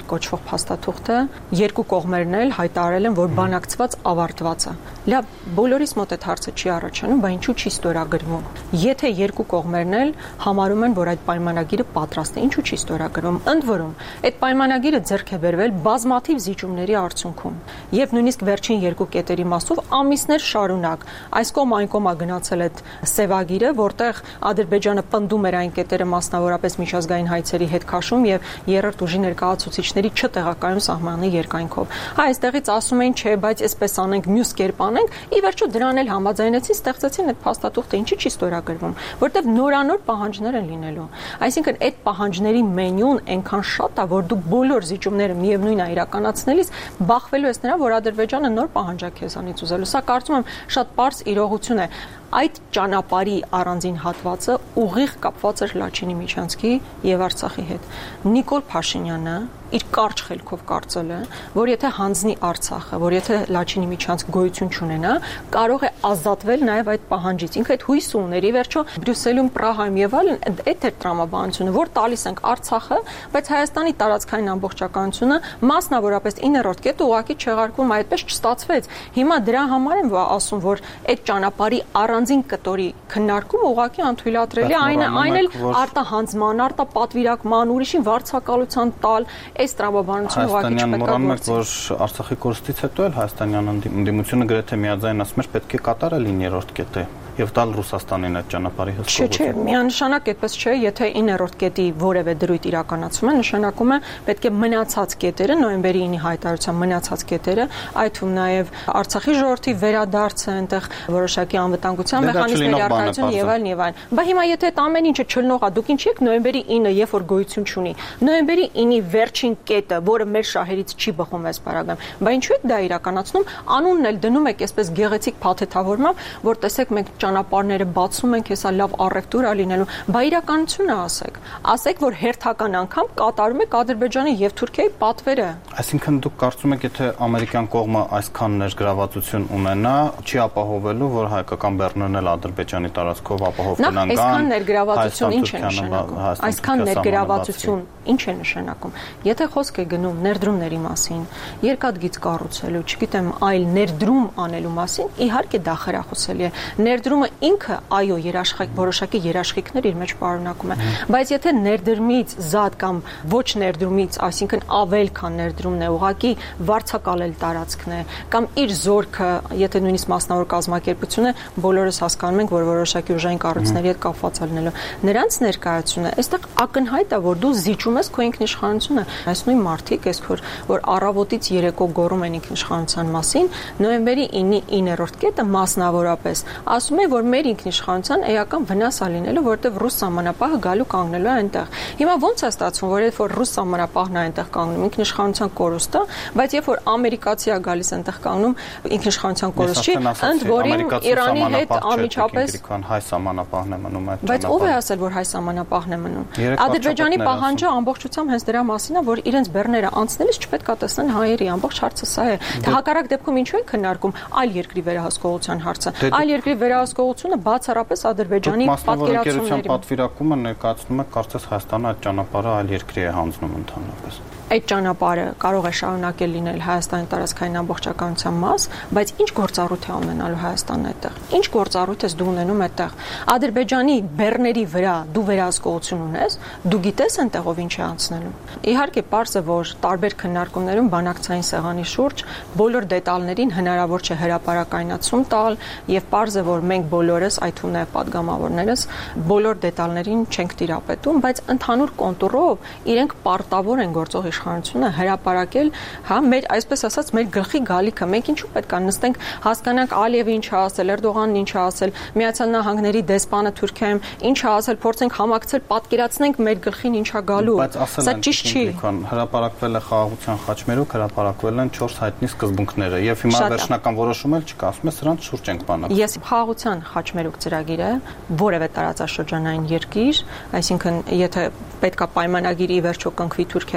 P: կոչվող փաստաթուղթը երկու կողմերն էլ հայտարարել են, որ բանակցված ավարտված է։ Լավ, բոլորիս մոտ այդ հարցը չի առաջանում, բայց ինչու չի ստորագրվում։ Եթե երկու կողմերն էլ համարում են, որ այդ պայմանագիրը պատրաստ է, ինչու չի ստորագրվում։ Ընդ որում, այդ պայմանագիրը ձեռք է բերվել բազմաթիվ զիջումների արդյունքում, եւ նույնիսկ վերջին երկու կետերի մասով ամիսներ շարունակ այս կողմ այն կողմը գնացել այդ սևագիրը, որտեղ Ադրբեջանը պնդում էր այն կետերը մասնավորապես միջազգային հայցերի հետ քաշում եւ երրորդ ուժի ներկայացուցիչների չտեղակայում սահմանի երկայնքով։ Այստեղից ասում էին, չէ, բայց այսպես անենք, մյուս կերպ անենք, ի վերջո դրան էլ համաձայնեցին, ստեղծեցին այդ փաստաթուղթը, ինչի չի ստորագրվում, որտեղ նորանոր պահանջներ են լինելու։ Այսինքն այդ պահանջների մենյուն այնքան շատ է, որ դու բոլոր զիջումները միևնույն է իրականացնելիս բախվելու ես նրան, որ Ադրբեջանը նոր պահանջակ քեզանից ուզելու։ Սա կարծում եմ շատ պարզ իրողություն է։ Այդ ճանապարհի առանձին հատվածը ուղիղ կապված էր Լաչինի միջանցքի եւ Արցախի հետ։ Նիկոլ Փաշինյանը իր կարճ խելքով կարծել է, որ եթե հանձնի Արցախը, որ եթե Լաչինի միջանցք գոյություն չունենա, կարող է ազատվել նաեւ այդ պահանջից։ Ինքը այդ հույսը ուներ, ի վերջո Բրյուսելում, Պրահայում եւ այլն այդ էր տրամաբանությունը, որ տալիս ենք Արցախը, բայց Հայաստանի տարածքային ամբողջականությունը, մասնավորապես 9-րդ կետը ուղղակի չեղարկվում, այդպես չստացվեց։ Հիմա դրա համար եմ ասում, որ այդ ճանապարհի առանձին կտորի քննարկումը ուղղակի անթույլատրելի է, այն էլ արտահանձման, արտապատվիրակման, ուրիշին վարձակալության տալ այս տրամաբանությունը ուղղակի չպետք է գործի։
W: Որ Արցախի կորստից հետո էլ հայաստանյան ընդդիմությունը գրեթե միաձայն ասում էր, պետք է կատարել 9-րդ կետը եւ տալ Ռուսաստանին այդ ճանապարհի հսկողությունը։
P: Չէ, միանշանակ այդպես չէ, եթե 9-րդ կետի որևէ դրույթ իրականացում է, նշանակում է պետք է մնացած կետերը, նոյեմբերի 9-ի հայտարարության մնացած կետերը, այդ թվում նաեւ Արցախի ժողովրդի վերադարձը, այնտեղ որոշակի անվտանգության մեխանիզմների առկայությունը եւ այլն եւ այլն։ Բայց հիմա եթե այդ ամեն ինչը չլնողա, դուք ինչի եք նոյեմբերի 9-ը, երբ որ գոյություն չունի, նոյեմբերի 9-ի վերջին կետը, որը մեր շահերից չի բխում այս պարագայում, բայց ինչու եք դա իրականացնում, անունն էլ դնում եք այսպես գեղեցիկ փաթեթավորմամբ, որ տեսեք մենք ճանապարհները բացում ենք, հեսա լավ առևտուր է լինելու, բայց իրականությունը ասեք, որ հերթական անգամ կատարում եք Ադրբեջանի եւ Թուրքիայի պատվերը։
W: Այսինքն դուք կարծում եք, եթե ամերիկյան կողմը այսքան ներգրավվածություն ունենա, չի ապահովելու, որ հայկական բեռներն էլ Ադրբեջանի տարածքով ապահով կնան գան։
P: Այսքան ներգրավվածություն ինչ է նշանակում։ Այսքան ներգրավվածություն ինչ է նշանակում։ Եթե խոսք է գնում ներդրումների մասին, երկաթգիծ կառուցելու, չգիտեմ, այլ ներդրում անելու մասին, իհարկե դա խրախուսելի է։ Ներդրումը ինքը, այո, որոշակի երաշխիքներ իր մեջ պարունակում է, բայց եթե ներդրումից զատ կամ ոչ ներդրումից, այսինքն ավել քան ներդրումն է, ուղղակի վարձակալել տարածքն է, կամ իր զորքը, եթե նույնիսկ մասնավոր կազմակերպություն է, բոլորս հասկանում ենք, որ որոշակի ուժային կառույցների հետ կապված է լինելու։ Նրանց ներկայությունը, այստեղ ակնհայտ է, որ դու զիջում ես քո ինքնիշխանությունը։ Այս նույն մարդիկ, որ առավոտից երեկո գոռում են ինքնիշխանության մասին, նոյեմբերի 9-ի 9-րդ կետը մասնավորապես ասում է, որ մեր ինքնիշխանության էական վնաս է լինելու, որտեղ ռուս սահմանապահը գալու կանգնելու է այնտեղ։ Հիմա ոնց է ստացվում, որ երբ որ ռուս սահմանապահն է այնտեղ կանգնում, ինքնիշխանության կորուստը, բայց երբ որ ամերիկացի է գալիս այնտեղ կանգնում, ինքնիշխանության կորուստ չի, ընդ որում Իրանի հետ անմիջապես
W: հայ սահմանապահն է մնում այդ ճանապարհը։
P: Բայց ով է ասել, որ հայ սահմանապահն է մնում։ Ադրբեջանի պահանջը ամբողջությամբ հենց դրա մասին է, որ իրենց բեռները անցնելիս չպետք է տեսնեն հայերի, ամբողջ հարցը սա է։ Թե հակառակ դեպքում ինչու են քննարկում այլ երկրի վերահսկողության հարցը։ Այլ երկրի վերահսկողությունը բացառապես Ադրբեջանի պատկերացումների
W: պատվիրակումը ներկայացնում է, կարծես Հայաստանը այդ ճանապարհը այլ երկրի է հանձնում ընդհանրապես։
P: Այդ ճանապարհը կարող է շարունակել լինել Հայաստանի տարածքային ամբողջականության մաս, բայց ինչ գործառույթ է ունենալու Հայաստանն այդտեղ։ Ինչ գործառույթ ես դու ունենում այդտեղ։ Ադրբեջանի բեռների վրա դու վերահսկողություն ունես, դու գիտես այնտեղով ինչ է անցնելու։ Իհարկե, պարզ է, որ տարբեր քննարկումներում բանակցային սեղանի շուրջ բոլոր դետալներին հնարավոր չէ հրապարակայնացում տալ, եւ պարզ է, որ մենք բոլորս, այդ թվում նաեւ падգամավորներս, բոլոր դետալներին չենք տիրապետում, բայց ընդհանուր կոնտուրով իրենք պարտավոր են գործող իշխանությունը հրապարակել, հա, մեր այսպես ասած մեր գլխի գալիքը, մենք ինչու պետք է նստենք, հասկանանք Ալիևը ինչ է ասել, Էրդողանն ինչ է ասել, Միացյալ Նահանգների դեսպանը Թուրքիայում ինչ է ասել, փորձենք համակցել, պատկերացնենք մեր գլխին ինչ է գալու։ Սա ճիշտ չի։
W: Հրապարակվել է խաղաղության խաչմերուկ, հրապարակվել են 4 հայտնի սկզբունքները, եւ հիմա վերջնական որոշում էլ չկա, ասում է սրանց շուրջ ենք բանակցում։
P: Ես խաղաղության խաչմերուկ ծրագիրը որևէ տարածաշրջանային երկիր, այսինքն եթե պետքա պայմանագիրի վերջո կնքվի Թուրքիայի եւ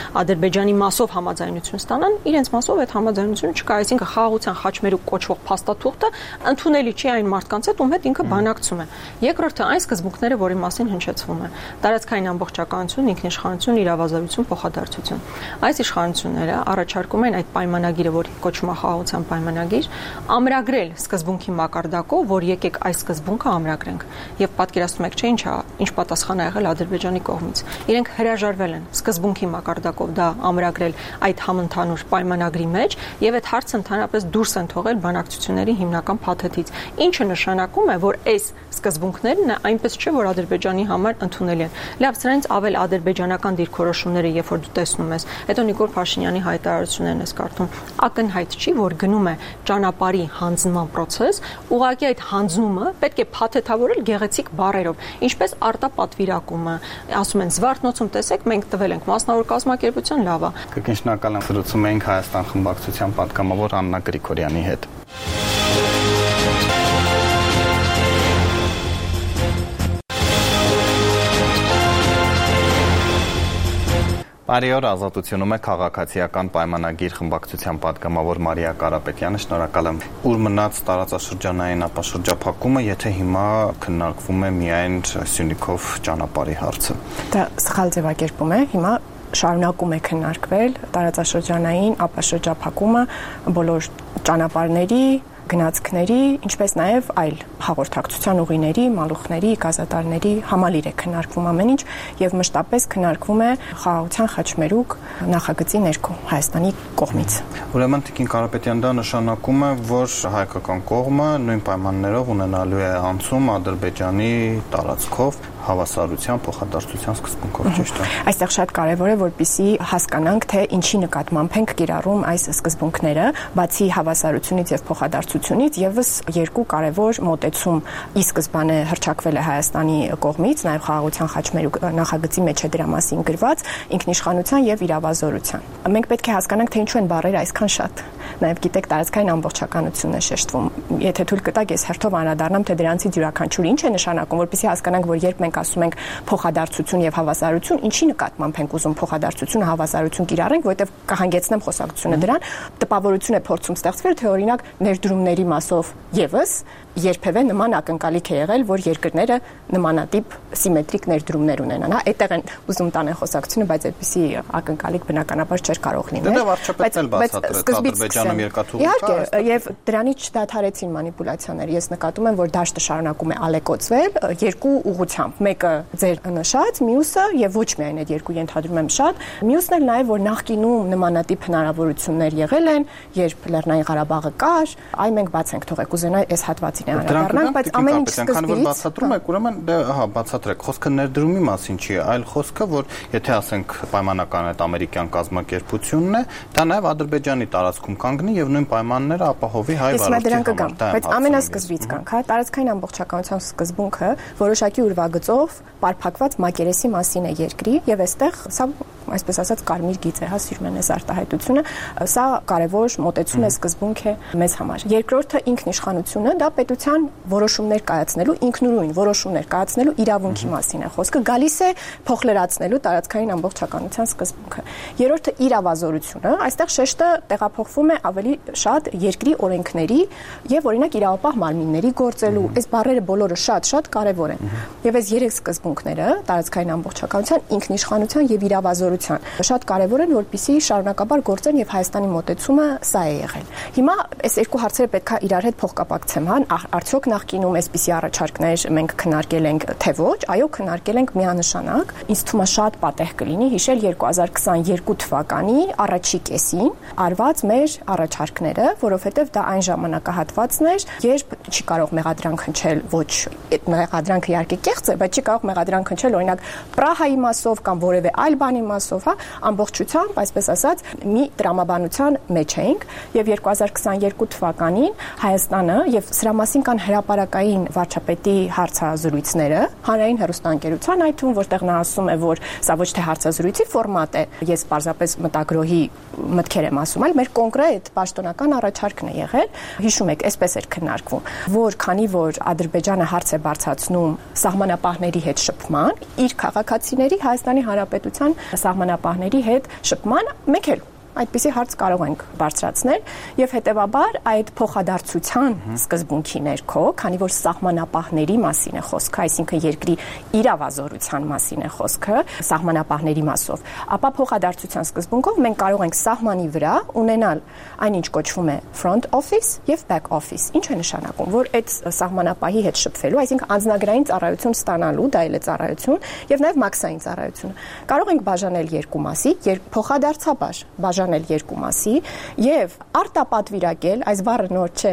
P: Ադրբեջանի մասով համաձայնություն ստանան, իրենց մասով այդ համաձայնությունը չկա, այսինքն խաղաղության խաչմերուկ կոչվող փաստաթուղթը ընդունելի չի այն մարդկանց հետ, ում հետ ինքը բանակցում է։ Երկրորդը այն սկզբունքները, որի մասին հնչեցվում է։ Տարածքային ամբողջականություն, ինքնիշխանություն, իրավազորություն, փոխադարձություն։ Այս իշխանությունները առաջարկում են այդ պայմանագիրը, որ կոչվում է խաղաղության պայմանագիր, ամրագրել սկզբունքի մակարդակով, որ եկեք այս սկզբունքը ամրագրենք։ Եվ պատկերացնում եք, չէ՞ ինչ պատասխան ա եղել Ադրբեջանի կողմից։ Իրենք հրաժարվել են սկզբունքի մակարդակով դա ամրագրել այդ համընդհանուր պայմանագրի մեջ եւ այդ հարցը ընդհանրապես դուրս են թողել բանակցությունների հիմնական փաթեթից, ինչը նշանակում է, որ այս սկզբունքներն այնպես չէ, որ Ադրբեջանի համար ընդունելի են։ Լավ, սրանից ավել ադրբեջանական դիրքորոշումները, երբ որ դու տեսնում ես, հետո Նիկոլ Փաշինյանի հայտարարություններն ես կարդում, ակնհայտ չի, որ գնում է ճանապարհի հանձնման process, ուղղակի այդ հանձնումը պետք է փաթեթավորել գեղեցիկ բառերով, ինչպես արտապատվիրակումը, ասում են Զվարթնոցում տեսեք, մենք տվել ենք մասնավոր կազմակերպության, լավ է։
W: Կրկին շնորհակալ եմ, զրուցում էինք Հայաստան խմբակցության պատգամավոր Աննա Գրիգորյանի հետ։ Բարի օր, Ազատությունում է քաղաքացիական պայմանագիր խմբակցության պատգամավոր Մարիա Կարապետյանը, շնորհակալ եմ։ Ուր մնաց տարածաշրջանային ապաշրջափակումը, եթե հիմա քննարկվում է միայն Սյունիքով ճանապարհի հարցը։
A: Դա սխալ ձևակերպում է, հիմա շարունակում է քննարկվել տարածաշրջանային ապաշրջափակումը բոլոր ճանապարհների, գնացքների, ինչպես նաև այլ հաղորդակցության ուղիների, մալուխների, գազատարների համալիր է քննարկվում ամեն ինչ եւ մշտապես քննարկվում է խաղաղության խաչմերուկ նախագծի ներքո Հայաստանի կողմից։
W: Ուրեմն Տիկին Կարապետյան, դա նշանակում է, որ հայկական կողմը նույն պայմաններով ունենալու է անցում Ադրբեջանի տարածքով հավասարության փոխադարձության սկզբունքով, ճիշտ է։
A: Այստեղ շատ կարևոր է, որպեսզի հասկանանք, թե ինչի նկատմամբ ենք կիրառում այս սկզբունքները, բացի հավասարությունից եւ փոխադարձությունից, եւս երկու կարևոր մոտեցում ի սկզբանե հռչակվել է Հայաստանի կողմից, նաեւ խաղաղության խաչմերուկ նախագծի մեջ է դրա մասին գրված ինքնիշխանության եւ իրավազորության։ Մենք պետք է հասկանանք, թե ինչու են բառերը այսքան շատ։ Նաեւ գիտեք, տարածքային ամբողջականությունն է շեշտվում։ Եթե թույլ կտակ, ես հերթով անդրադառնամ, թե դրանցից յուրաքանչյուրը ինչ է նշանակում, որպեսզի հասկանանք, որ երբ մենք ասում ենք փոխադարձություն եւ հավասարություն, ինչի նկատմամբ ենք ուզում փոխադարձությունը, հավասարություն կիրառենք, որովհետեւ կհանգեցնեմ խոսակցությունը դրան, տպավորություն է փորձում ստեղծվել, թե օրինակ ներդրումների մասով եւս երբևէ նման ակնկալիք է եղել, որ երկրները նմանատիպ սիմետրիկ ներդրումներ ունենան, հա, այդտեղ են ուզում տանել խոսակցությունը, բայց այդպիսի ակնկալիք բնականաբար չէր կարող լինել։
W: Դա վարչապետն էլ բացատրեց, Ադրբեջանում երկաթուղի կա։
A: Իհարկե, եւ դրանից չդադարեցին մանիպուլյացիաները։ Ես նկատում եմ, որ դաշտը շարունակում է ալեկոծվել երկու ուղղությամբ, մեկը ձեր նշած, մյուսը եւ ոչ միայն այդ երկու ենթադրում եմ շատ, մյուսն էլ նաեւ որ նախկինում նմանատիպ հնարավորություններ եղել են, երբ Լեռնային Ղարաբաղը կար, այ մենք բաց ենք թողել, կուզենայի այս հատվածին անդրադառնանք, բայց ամեն ինչ սկզբից
W: բացատրում եք, ուրեմն հա, բացատրեք, խոսքը ներդրումի մասին չի, այլ խոսքը, որ եթե ասենք պայմանական այդ ամերիկյան կազմակերպությունն է, դա նաեւ Ադրբեջանի տարածքում կանգնի եւ նույն պայմանները ապահովի հայ վարորդի համար։
A: Բայց ամենասկզբից կանք, հա, տարածքային ամբողջականության սկզբունքը որոշակի ուրվագծով պարփակված մակերեսի մասին է երկրի եւ այստեղ սա այսպես ասած կարմիր գիծ է, հա, սիրում են այս արտահայտությունը, սա կարևոր մոտեցում է, սկզբունք է մեզ համար։ Երկրորդը ինքնիշխանությունը, դա պետության որոշումներ կայացնելու, ինքնուրույն որոշումներ կայացնելու իրավունքի մասին է խոսքը, գալիս է փոխլրացնելու տարածքային ամբողջականության սկզբունքը։ Երրորդը իրավազորությունը, այստեղ շեշտը տեղափոխվում է ավելի շատ երկրի օրենքների եւ օրինակ իրավապահ մարմինների գործելու, այս բառերը բոլորը շատ կարևոր են։ Եվ այս երեք սկզբունքները տարածքային ամբողջականության, ինքնիշխանության եւ իրավազորության շատ կարևոր են, որպեսզի շարունակաբար գործեն եւ Հայաստանի մոտեցումը սա է եղել։ Հիմա այս երկու հարցերը պետքա իրար հետ փոխկապակցեմ, հա, արդյոք նախկինում այսպիսի առաջարկներ մենք քննարկել ենք թե ոչ, այո, քննարկել ենք միանշանակ։ Ինձ թվում է շատ պատեհ կլինի հիշել 2022 թվականի առաջի կեսին արված մեր առաջարկները, որովհետեւ դա այն ժամանակահատվածն էր, երբ չի կարող մեղադրանք հնչել ոչ այդ մեղադրանքը իհարկե կեղծ է, բայց չի կարող մեղադրանք հնչել օրինակ Պրահայի մասով կամ որևէ այլ բանի մասով, հա, ամբողջությամբ, այսպես ասած, մի տրամաբանության մեջ էինք եւ 2022 թվականին Հայաստանը եւ սրա մասին կան հրապարակային վարչապետի հարցազրույցները հանրային հեռուստաընկերության, այդ թվում որտեղ նա ասում է, որ սա ոչ թե հարցազրույցի ֆորմատ է, ես պարզապես մտագրոհի մտքեր եմ ասում, այլ մեր կոնկրետ պաշտոնական առաջարկն է եղել, հիշում եք, այսպես էր քննարկվում, որ քանի որ Ադրբեջանը հարց է բարձրացնում սահմանապահների հետ շփման, իր քաղաքացիների Հայաստանի Հանրապետության սահմանապահների հետ շփման, մենք էլ այդպիսի հարց կարող ենք բարձրացնել եւ հետեւաբար այդ փոխադարձության սկզբունքի ներքո, քանի որ սահմանապահների մասին է խոսքը, այսինքն երկրի իրավազորության մասին է խոսքը, սահմանապահների մասով, ապա փոխադարձության սկզբունքով մենք կարող ենք սահմանի վրա ունենալ այնինչ կոչվում է front office եւ back office։ Ինչ է նշանակում, որ այդ սահմանապահի հետ շփվելու, այսինքն անձնագրային ծառայություն ստանալու, դա էլ է ծառայություն եւ նաեւ մաքսային ծառայությունը կարող ենք բաժանել երկու մասի, փոխադարձաբար բաժանել երկու մասի եւ արտապատվիրակել, այս բառը նոր չէ,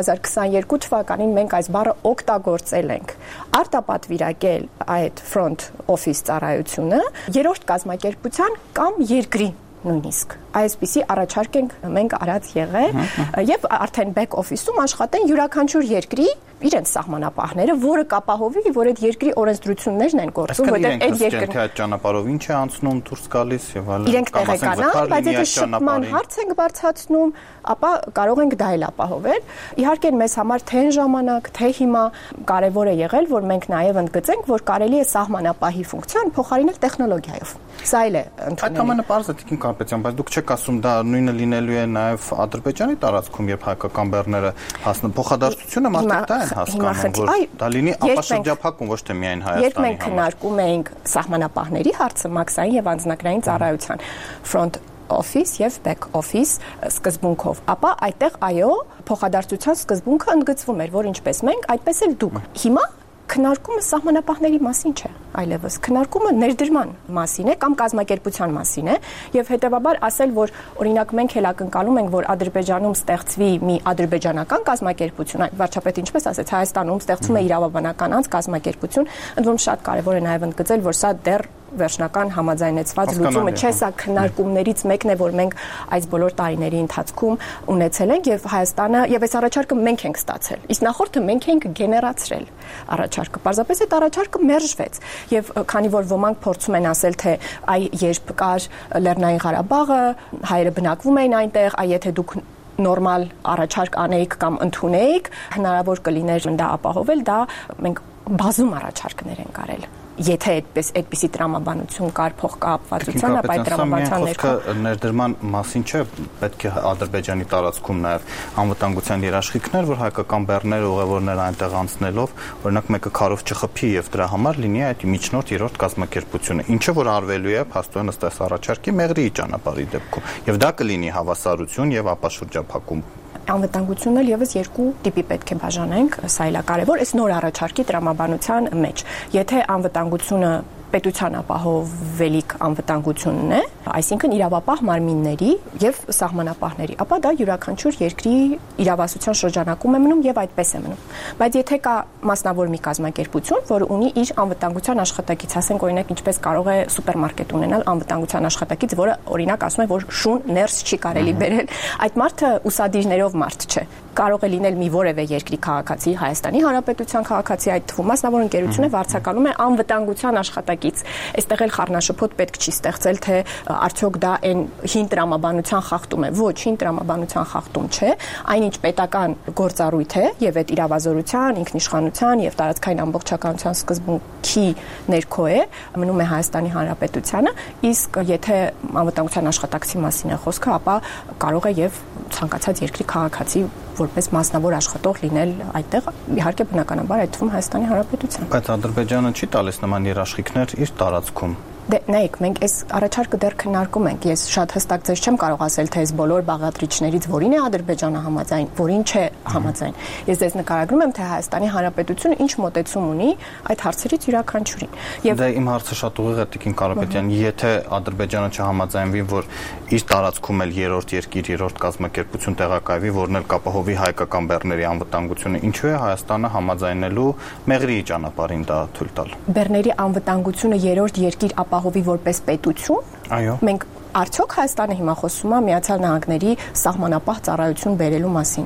A: 2022 թվականին մենք այս բառը օգտագործել ենք, արտապատվիրակել այդ front office ծառայությունը երրորդ կազմակերպության կամ երկրի նույնիսկ այսպիսի առաջարկ ենք մենք արած եղել եւ արդեն back office-ում աշխատեն յուրաքանչյուր երկրի իրենց սահմանապահները, որը կապահովի, որ այդ երկրի օրենսդրություններն են գործում, որտեղ այդ երկրը
W: այդ ճանապարհով ինչ է անցնում, դուրս գալիս եւ այլն։
A: Իրենք տեղեկանան, բայց եթե շփման հարց ենք բարձրացնում, ապա կարող ենք դա էլ ապահովել։ Իհարկե մեզ համար թե այն ժամանակ, թե հիմա կարևոր է եղել, որ մենք նաեւ ընդգծենք, որ կարելի է սահմանապահի ֆունկցիան փոխարինել տեխնոլոգիայով։ Սա էլ է ընդունելի։
W: Այդ ամենը պարզ է, Տիկին Կարապետյան, բայց դուք չեք ասում դա նույնը լինելու է նաեւ Ադրբեջանի տարածքում, երբ հայկական բեռները հասնում փոխադարձությունը մարդիկ դա են հասկանում, որ դա լինի ապաշրջափակում, ոչ թե միայն Հայաստանի համար։
A: Երբ մենք քննարկում էինք սահմանապահների հարցը, մաքսային եւ անձնագրային ծառայության front office եւ back office սկզբունքով, ապա այդտեղ այո, փոխադարձության սկզբունքը ընդգծվում էր, որ ինչպես մենք, այդպես էլ դուք։ Հիմա քննարկումը սահմանապահների մասին չէ, այլևս քննարկումը ներդրման մասին է կամ կազմակերպության մասին է եւ հետեւաբար ասել, որ օրինակ մենք էլ ակնկալում ենք, որ Ադրբեջանում ստեղծվի մի ադրբեջանական կազմակերպություն, այդ վարչապետը ինչպես ասեց, Հայաստանում ստեղծում է իրավաբանական անձ կազմակերպություն, ընդ որում շատ կարեւոր է նաեւ ընդգծել, որ սա դեռ վերջնական համաձայնեցված լուծումը չէ, սա քննարկումներից մեկն է, որ մենք այս բոլոր տարիների ընթացքում ունեցել ենք եւ Հայաստանը եւ այս առաջարկը մենք ենք ստացել։ Իսկ նախորդը մենք ենք գեներացրել առաջարկը։ Պարզապես այդ առաջարկը մերժվեց եւ քանի որ ոմանք փորձում են ասել, թե այ երբ կար Լեռնային Ղարաբաղը, հայերը բնակվում էին այնտեղ, այ եթե դուք նորմալ առաջարկ անեիք կամ ընդունեիք, հնարավոր կլիներ դա ապահովել, դա մենք բազում առաջարկներ ենք արել։ Եթե այդպիսի տրամաբանություն կար փոխկապվածության, ապա այդ տրամաբանության ներքո
W: ներդրման մասին չէ, պետք է Ադրբեջանի տարածքում նաև անվտանգության երաշխիքներ, որ հայկական բեռները ուղևորներ այնտեղ անցնելով, օրինակ մեկը քարով չխփի եւ դրա համար լինի այդ միջնորդ երրորդ կազմակերպությունը, ինչը որ արվելու է փաստորեն ըստ այս առաջարկի Մեղրիի ճանապարհի դեպքում, եւ դա կլինի հավասարություն եւ ապաշրջափակում։
A: Անվտանգությունն էլ եւս երկու տիպի պետք է բաժանենք, սա էլ է կարևոր, այս նոր առաջարկի տրամաբանության մեջ։ Եթե անվտանգությունը պետության ապահովելիք անվտանգությունն է, այսինքն իրավապահ մարմինների եւ սահմանապահների, ապա դա յուրաքանչյուր երկրի իրավասության շրջանակում է մնում եւ այդպես է մնում։ Բայց եթե կա մասնավոր մի կազմակերպություն, որը ունի իր անվտանգության աշխատակից, ասենք օրինակ ինչպես կարող է սուպերմարկետ ունենալ անվտանգության աշխատակից, որը օրինակ ասում է, որ շուն ներս չի կարելի բերել, այդ մարդը ուսադիրներով մարդ չէ։ Կարող է լինել մի որևէ երկրի քաղաքացի, Հայաստանի Հանրապետության քաղաքացի, այդ թվում մասնավոր ընկերություն է վարձակալում է անվտանգության աշխատակից։ Այստեղ էլ խառնաշփոթ պետք չի ստեղծել, թե արդյոք դա այն հին տրամաբանության խախտում է։ Ոչ, հին տրամաբանության խախտում չէ, այնինչ պետական գործառույթ է եւ այդ իրավազորության, ինքնիշխանության եւ տարածքային ամբողջականության սկզբունքի ներքո է, մնում է Հայաստանի Հանրապետությանը, իսկ եթե անվտանգության աշխատակցի մասին է խոսքը, ապա կարող է եւ ցանկացած երկրի քաղաքացի որպես մասնավոր աշխատող լինել այդտեղ, իհարկե բնականաբար այդ թվում Հայաստանի Հանրապետության։
W: Բայց Ադրբեջանը չի տալիս նման երաշխիքներ իր տարածքում։
A: Դե նայեք, մենք այս առաջարկը դեռ քննարկում ենք։ Ես շատ հստակ ձեզ չեմ կարող ասել, թե այս բոլոր բաղադրիչներից որին է Ադրբեջանը համաձայն, որին չէ համաձայն։ Ես ձեզ նկարագրում եմ, թե Հայաստանի Հանրապետությունը ինչ մոտեցում ունի այդ հարցերից յուրաքանչյուրին։ Եվ
W: դե իմ հարցը շատ ուղիղ է, Տիկին Կարապետյան, եթե Ադրբեջանը չհամաձայնվի, որ իր տարածքում էլ երրորդ երկիր, երրորդ կազմակերպություն տեղակայվի, որն էլ կապահովի հայկական բեռների անվտանգությունը, ինչու է Հայաստանը համաձայնելու Մեղրիի ճանապարհին դա թույլ տալ։
A: Բեռների անվտանգությունը երրորդ երկիր ապահովի որպես պետություն։
W: Այո։
A: Մենք Արդյոք Հայաստանը հիմա խոսում է Միացյալ Նահանգների սահմանապահ ծառայություն բերելու մասին։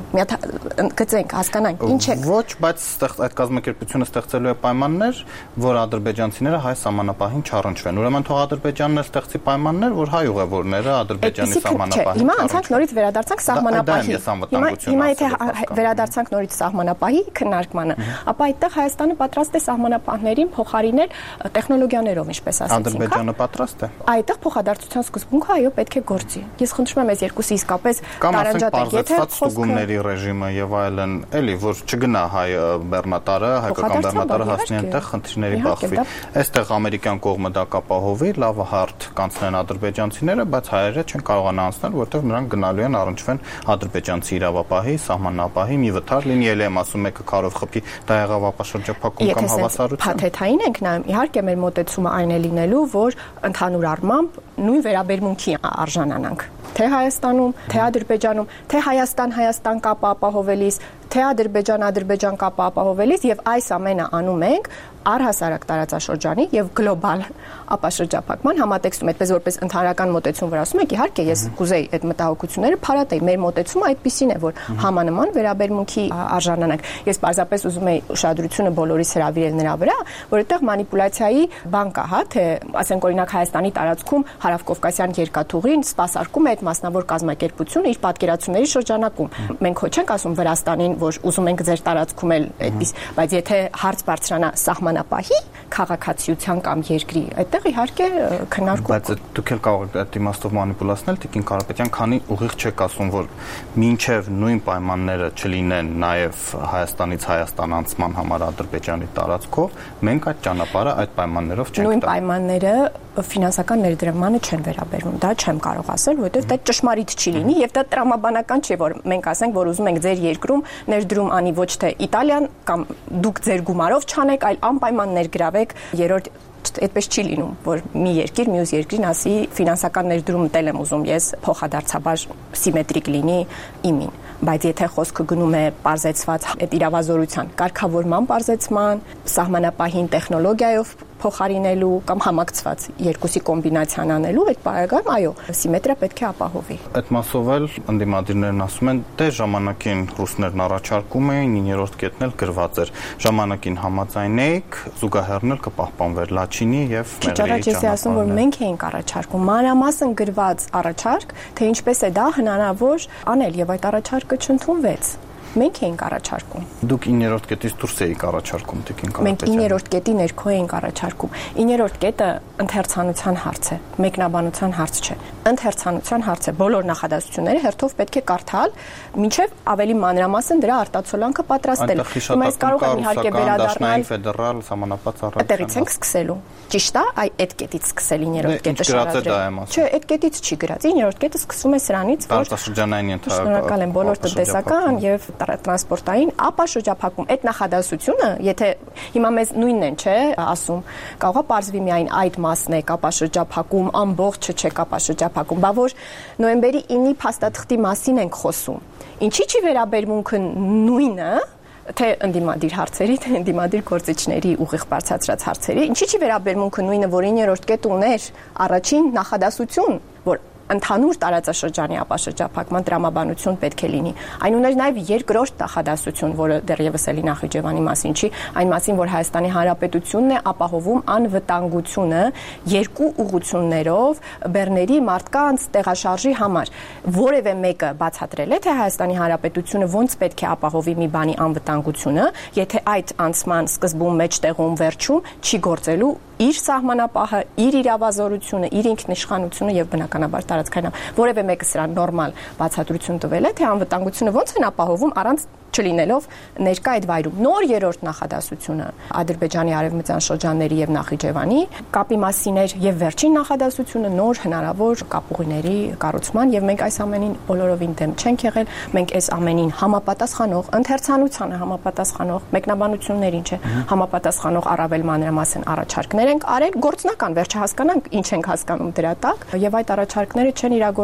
A: Գծենք, հասկանանք, ինչ է։
W: Ոչ, բայց այդ կազմակերպությունը ստեղծելու է պայմաններ, որ ադրբեջանցիները հայ սահմանապահին չառնչվեն։ Ուրեմն թող Ադրբեջանն ստեղծի պայմաններ, որ հայ ուղևորները Ադրբեջանի սահմանապահին։
A: Հիմա անցանք նորից վերադարձանք սահմանապահի։ Հիմա եթե վերադարձանք նորից սահմանապահի քննարկմանը, ապա այդտեղ Հայաստանը պատրաստ է սահմանապահներին փոխարինել տեխնոլոգիաներով, ինչպես ասացինք։
W: Ադրբեջանը պատրաստ է։
A: Այդտեղ փոխադարձության սկզբունքը այո պետք է գործի։ Ես խնդրում եմ այս երկուսի իսկապես տարանջատեք, եթե
W: ստուգումների ռեժիմը եւ այլն, էլի որ չգնա հայ բեռնատարը, հայկական բեռնատարը հասնի այնտեղ խնդիրների բախվի։ Այստեղ ամերիկյան կողմը դա կապահովի, լավը հարթ կանցնեն ադրբեջանցիները, բայց հայերը չեն կարողանա անցնել, որտեղ նրանք գնալու են առնչվեն ադրբեջանցի իրավապահի, սահմանապահի, մի վթար լինի, ելի եմ ասում մեկը քարով խփի, դա եղավ ապաշրջափակում կամ հավասարություն։
A: Փաթեթային ենք նայում, իհարկե մեր մոտեցումը այն է լինելու, որ ընդհանուր առմամբ նույն վերաբերմունքի արժանանանք։ Թե Հայաստանում, թե Ադրբեջանում, թե Հայաստան կապը ապահովելիս, թե Ադրբեջան կապը ապահովելիս եւ այս ամենը անում ենք առհասարակ տարածաշրջանի եւ գլոբալ ապաշրջափակման համատեքստում, այդպես որպես ընդհանրական մոտեցում վրա ասում եք, իհարկե ես կուզեի այդ մտահոգությունները փարատեի, մեր մոտեցումը այդպեսին է, որ համանման վերաբերմունքի արժանանանք։ Ես պարզապես ուզում եի ուշադրությունը բոլորիս հրավիրել նրա վրա, որ այդտեղ մանիպուլյացիայի բան կա, հա, թե ասենք օրինակ Հայաստանի տարածքում Հարավկովկասյան երկաթուղին սպասարկում է այդ մասնավոր կազմակերպությունը իր պատկերացումների շրջանակում։ Մենք հո չենք ասում Վրաստանին, որ ուզում ենք ձեր տարածքում էլ այդպես, բայց եթե հարց բարձրանա սահմանապահի քաղաքացիության կամ երկրի, այդտեղ իհարկե քննարկում։
W: Բայց դուք էլ կարող եք այդ իմաստով մանիպուլացնել, Տիկին Կարապետյան, քանի ուղիղ չեք ասում, որ մինչև նույն պայմանները չլինեն նաև Հայաստանից Հայաստան անցման համար Ադրբեջանի տարածքով, մենք այդ ճանապարհը այդ պայմաններով չենք տա։
A: Նույն պայմանները ֆինանսական ներդրմանը չեն վերաբերվում, դա չեմ կարող ասել, որովհետև դա ճշմարիտ չի լինի եւ դա տրամաբանական չէ, որ մենք ասենք, որ ուզում ենք ձեր երկրում ներդրում անի ոչ թե Իտալիան կամ դուք ձեր գումարով չանեք, այլ անպայման ներգրավեք երրորդ այդպես չի լինում, որ մի երկիր մյուս երկրին ասի ֆինանսական ներդրում տել եմ ուզում ես փոխադարձաբար սիմետրիկ լինի իմին, բայց եթե խոսքը գնում է բարձեցված այդ իրավազորության կարգավորման բարձեցման, սահմանապահին տեխնոլոգիայով փոխարինելու կամ համակցված երկուսի կոմբինացիան անելու, այդ պարագայում այո, սիմետրիա պետք է ապահովի։
W: Այդ մասով էլ ընդդիմադիրներն ասում են, դե ժամանակին ռուսներն առաջարկում էին 9-րդ կետն էլ գրված էր։ Ժամանակին համաձայնեիք, զուգահեռն էլ կպահպանվեր Լաչինի եւ Մեղրիի
A: ճանապարհը։ Ասում որ մենք էինք առաջարկում, մանրամասն գրված առաջարկ, թե ինչպես է դա հնարավոր անել եւ այդ առաջարկը չընդունվեց։ Մենք էինք առաջարկում։
W: Դուք 9-րդ կետից դուրս էիք առաջարկում, Տիկին Կարապետյան։
A: Մենք 9-րդ կետի ներքո էինք առաջարկում։ 9-րդ կետը ընթերցանության հարց է, մեկնաբանության հարց չէ։ Ընթերցանության հարց է։ Բոլոր նախադասությունները հերթով պետք է կարդալ, մինչև ավելի մանրամասն դրա արտացոլանքը պատրաստել։
W: Այս կարող եմ իհարկե վերադառնալ ֆեդերալ սահմանապահ ծառայություն։
A: Այդտեղից ենք սկսելու։ Ճիշտ է, այդ կետից սկսել 9-րդ կետը շարադրել։ Չէ, այդ կետից չի գրած։ 9-րդ կետը սկսում է սրանից, որ
W: տարածաշրջանային
A: շնորհակալ եմ բոլոր տնտեսական եւ տրանսպորտային ապաշրջափակում այդ նախադասությունը, եթե հիմա մեզ նույնն են, չէ, ասում, կարող է պարզվի միայն այդ մասն է ապաշրջափակում, ամբողջը չէ ապաշրջափակում, բա որ նոյեմբերի 9-ի փաստաթղթի մասին ենք խոսում։ Ինչի՞ չի վերաբերմունքը նույնը, թե ընդդիմադիր հարցերի, թե ընդդիմադիր գործիչների ուղիղ բարձրացրած հարցերի, ինչի՞ չի վերաբերմունքը նույնը, որ 9-րդ կետը ուներ առաջին նախադասություն, որ ընդհանուր տարածաշրջանի ապաշրջափակման տրամաբանություն պետք է լինի։ Այն ուներ նաև երկրորդ նախադասություն, որը դեռևս էլի Նախիջևանի մասին չի, այն մասին, որ Հայաստանի Հանրապետությունն է ապահովում անվտանգությունը երկու ուղղություններով բեռների մարդկանց տեղաշարժի համար։ Որևէ մեկը բացատրել է, թե Հայաստանի Հանրապետությունը ոնց պետք է ապահովի մի բանի անվտանգությունը, եթե այդ անցման սկզբում, մեջտեղում, վերջում չի գործելու իր սահմանապահը, իր իրավազորությունը, իր ինքնիշխանությունը եւ բնականաբար տարածքային որևէ մեկը սրա նորմալ բացատրություն տվել է, թե անվտանգությունը ոնց են ապահովում առանց չլինելով ներկա այդ վայրում։ Նոր երրորդ նախադասությունը Ադրբեջանի արևմտյան շրջանների եւ Նախիջևանի կապի մասին էր եւ վերջին նախադասությունը նոր հնարավոր կապուղիների կառուցման եւ մենք այս ամենին բոլորովին դեմ չենք եղել, մենք այս ամենին համապատասխանող ընթերցանությանը համապատասխանող մեկնաբանություններին չէ, համապատասխանող առավել մանրամասն առաջարկներ ենք արել, գործնական վերջը հասկանանք ինչ ենք հասկանում դրա տակ եւ այդ առաջարկները չեն իրագործվել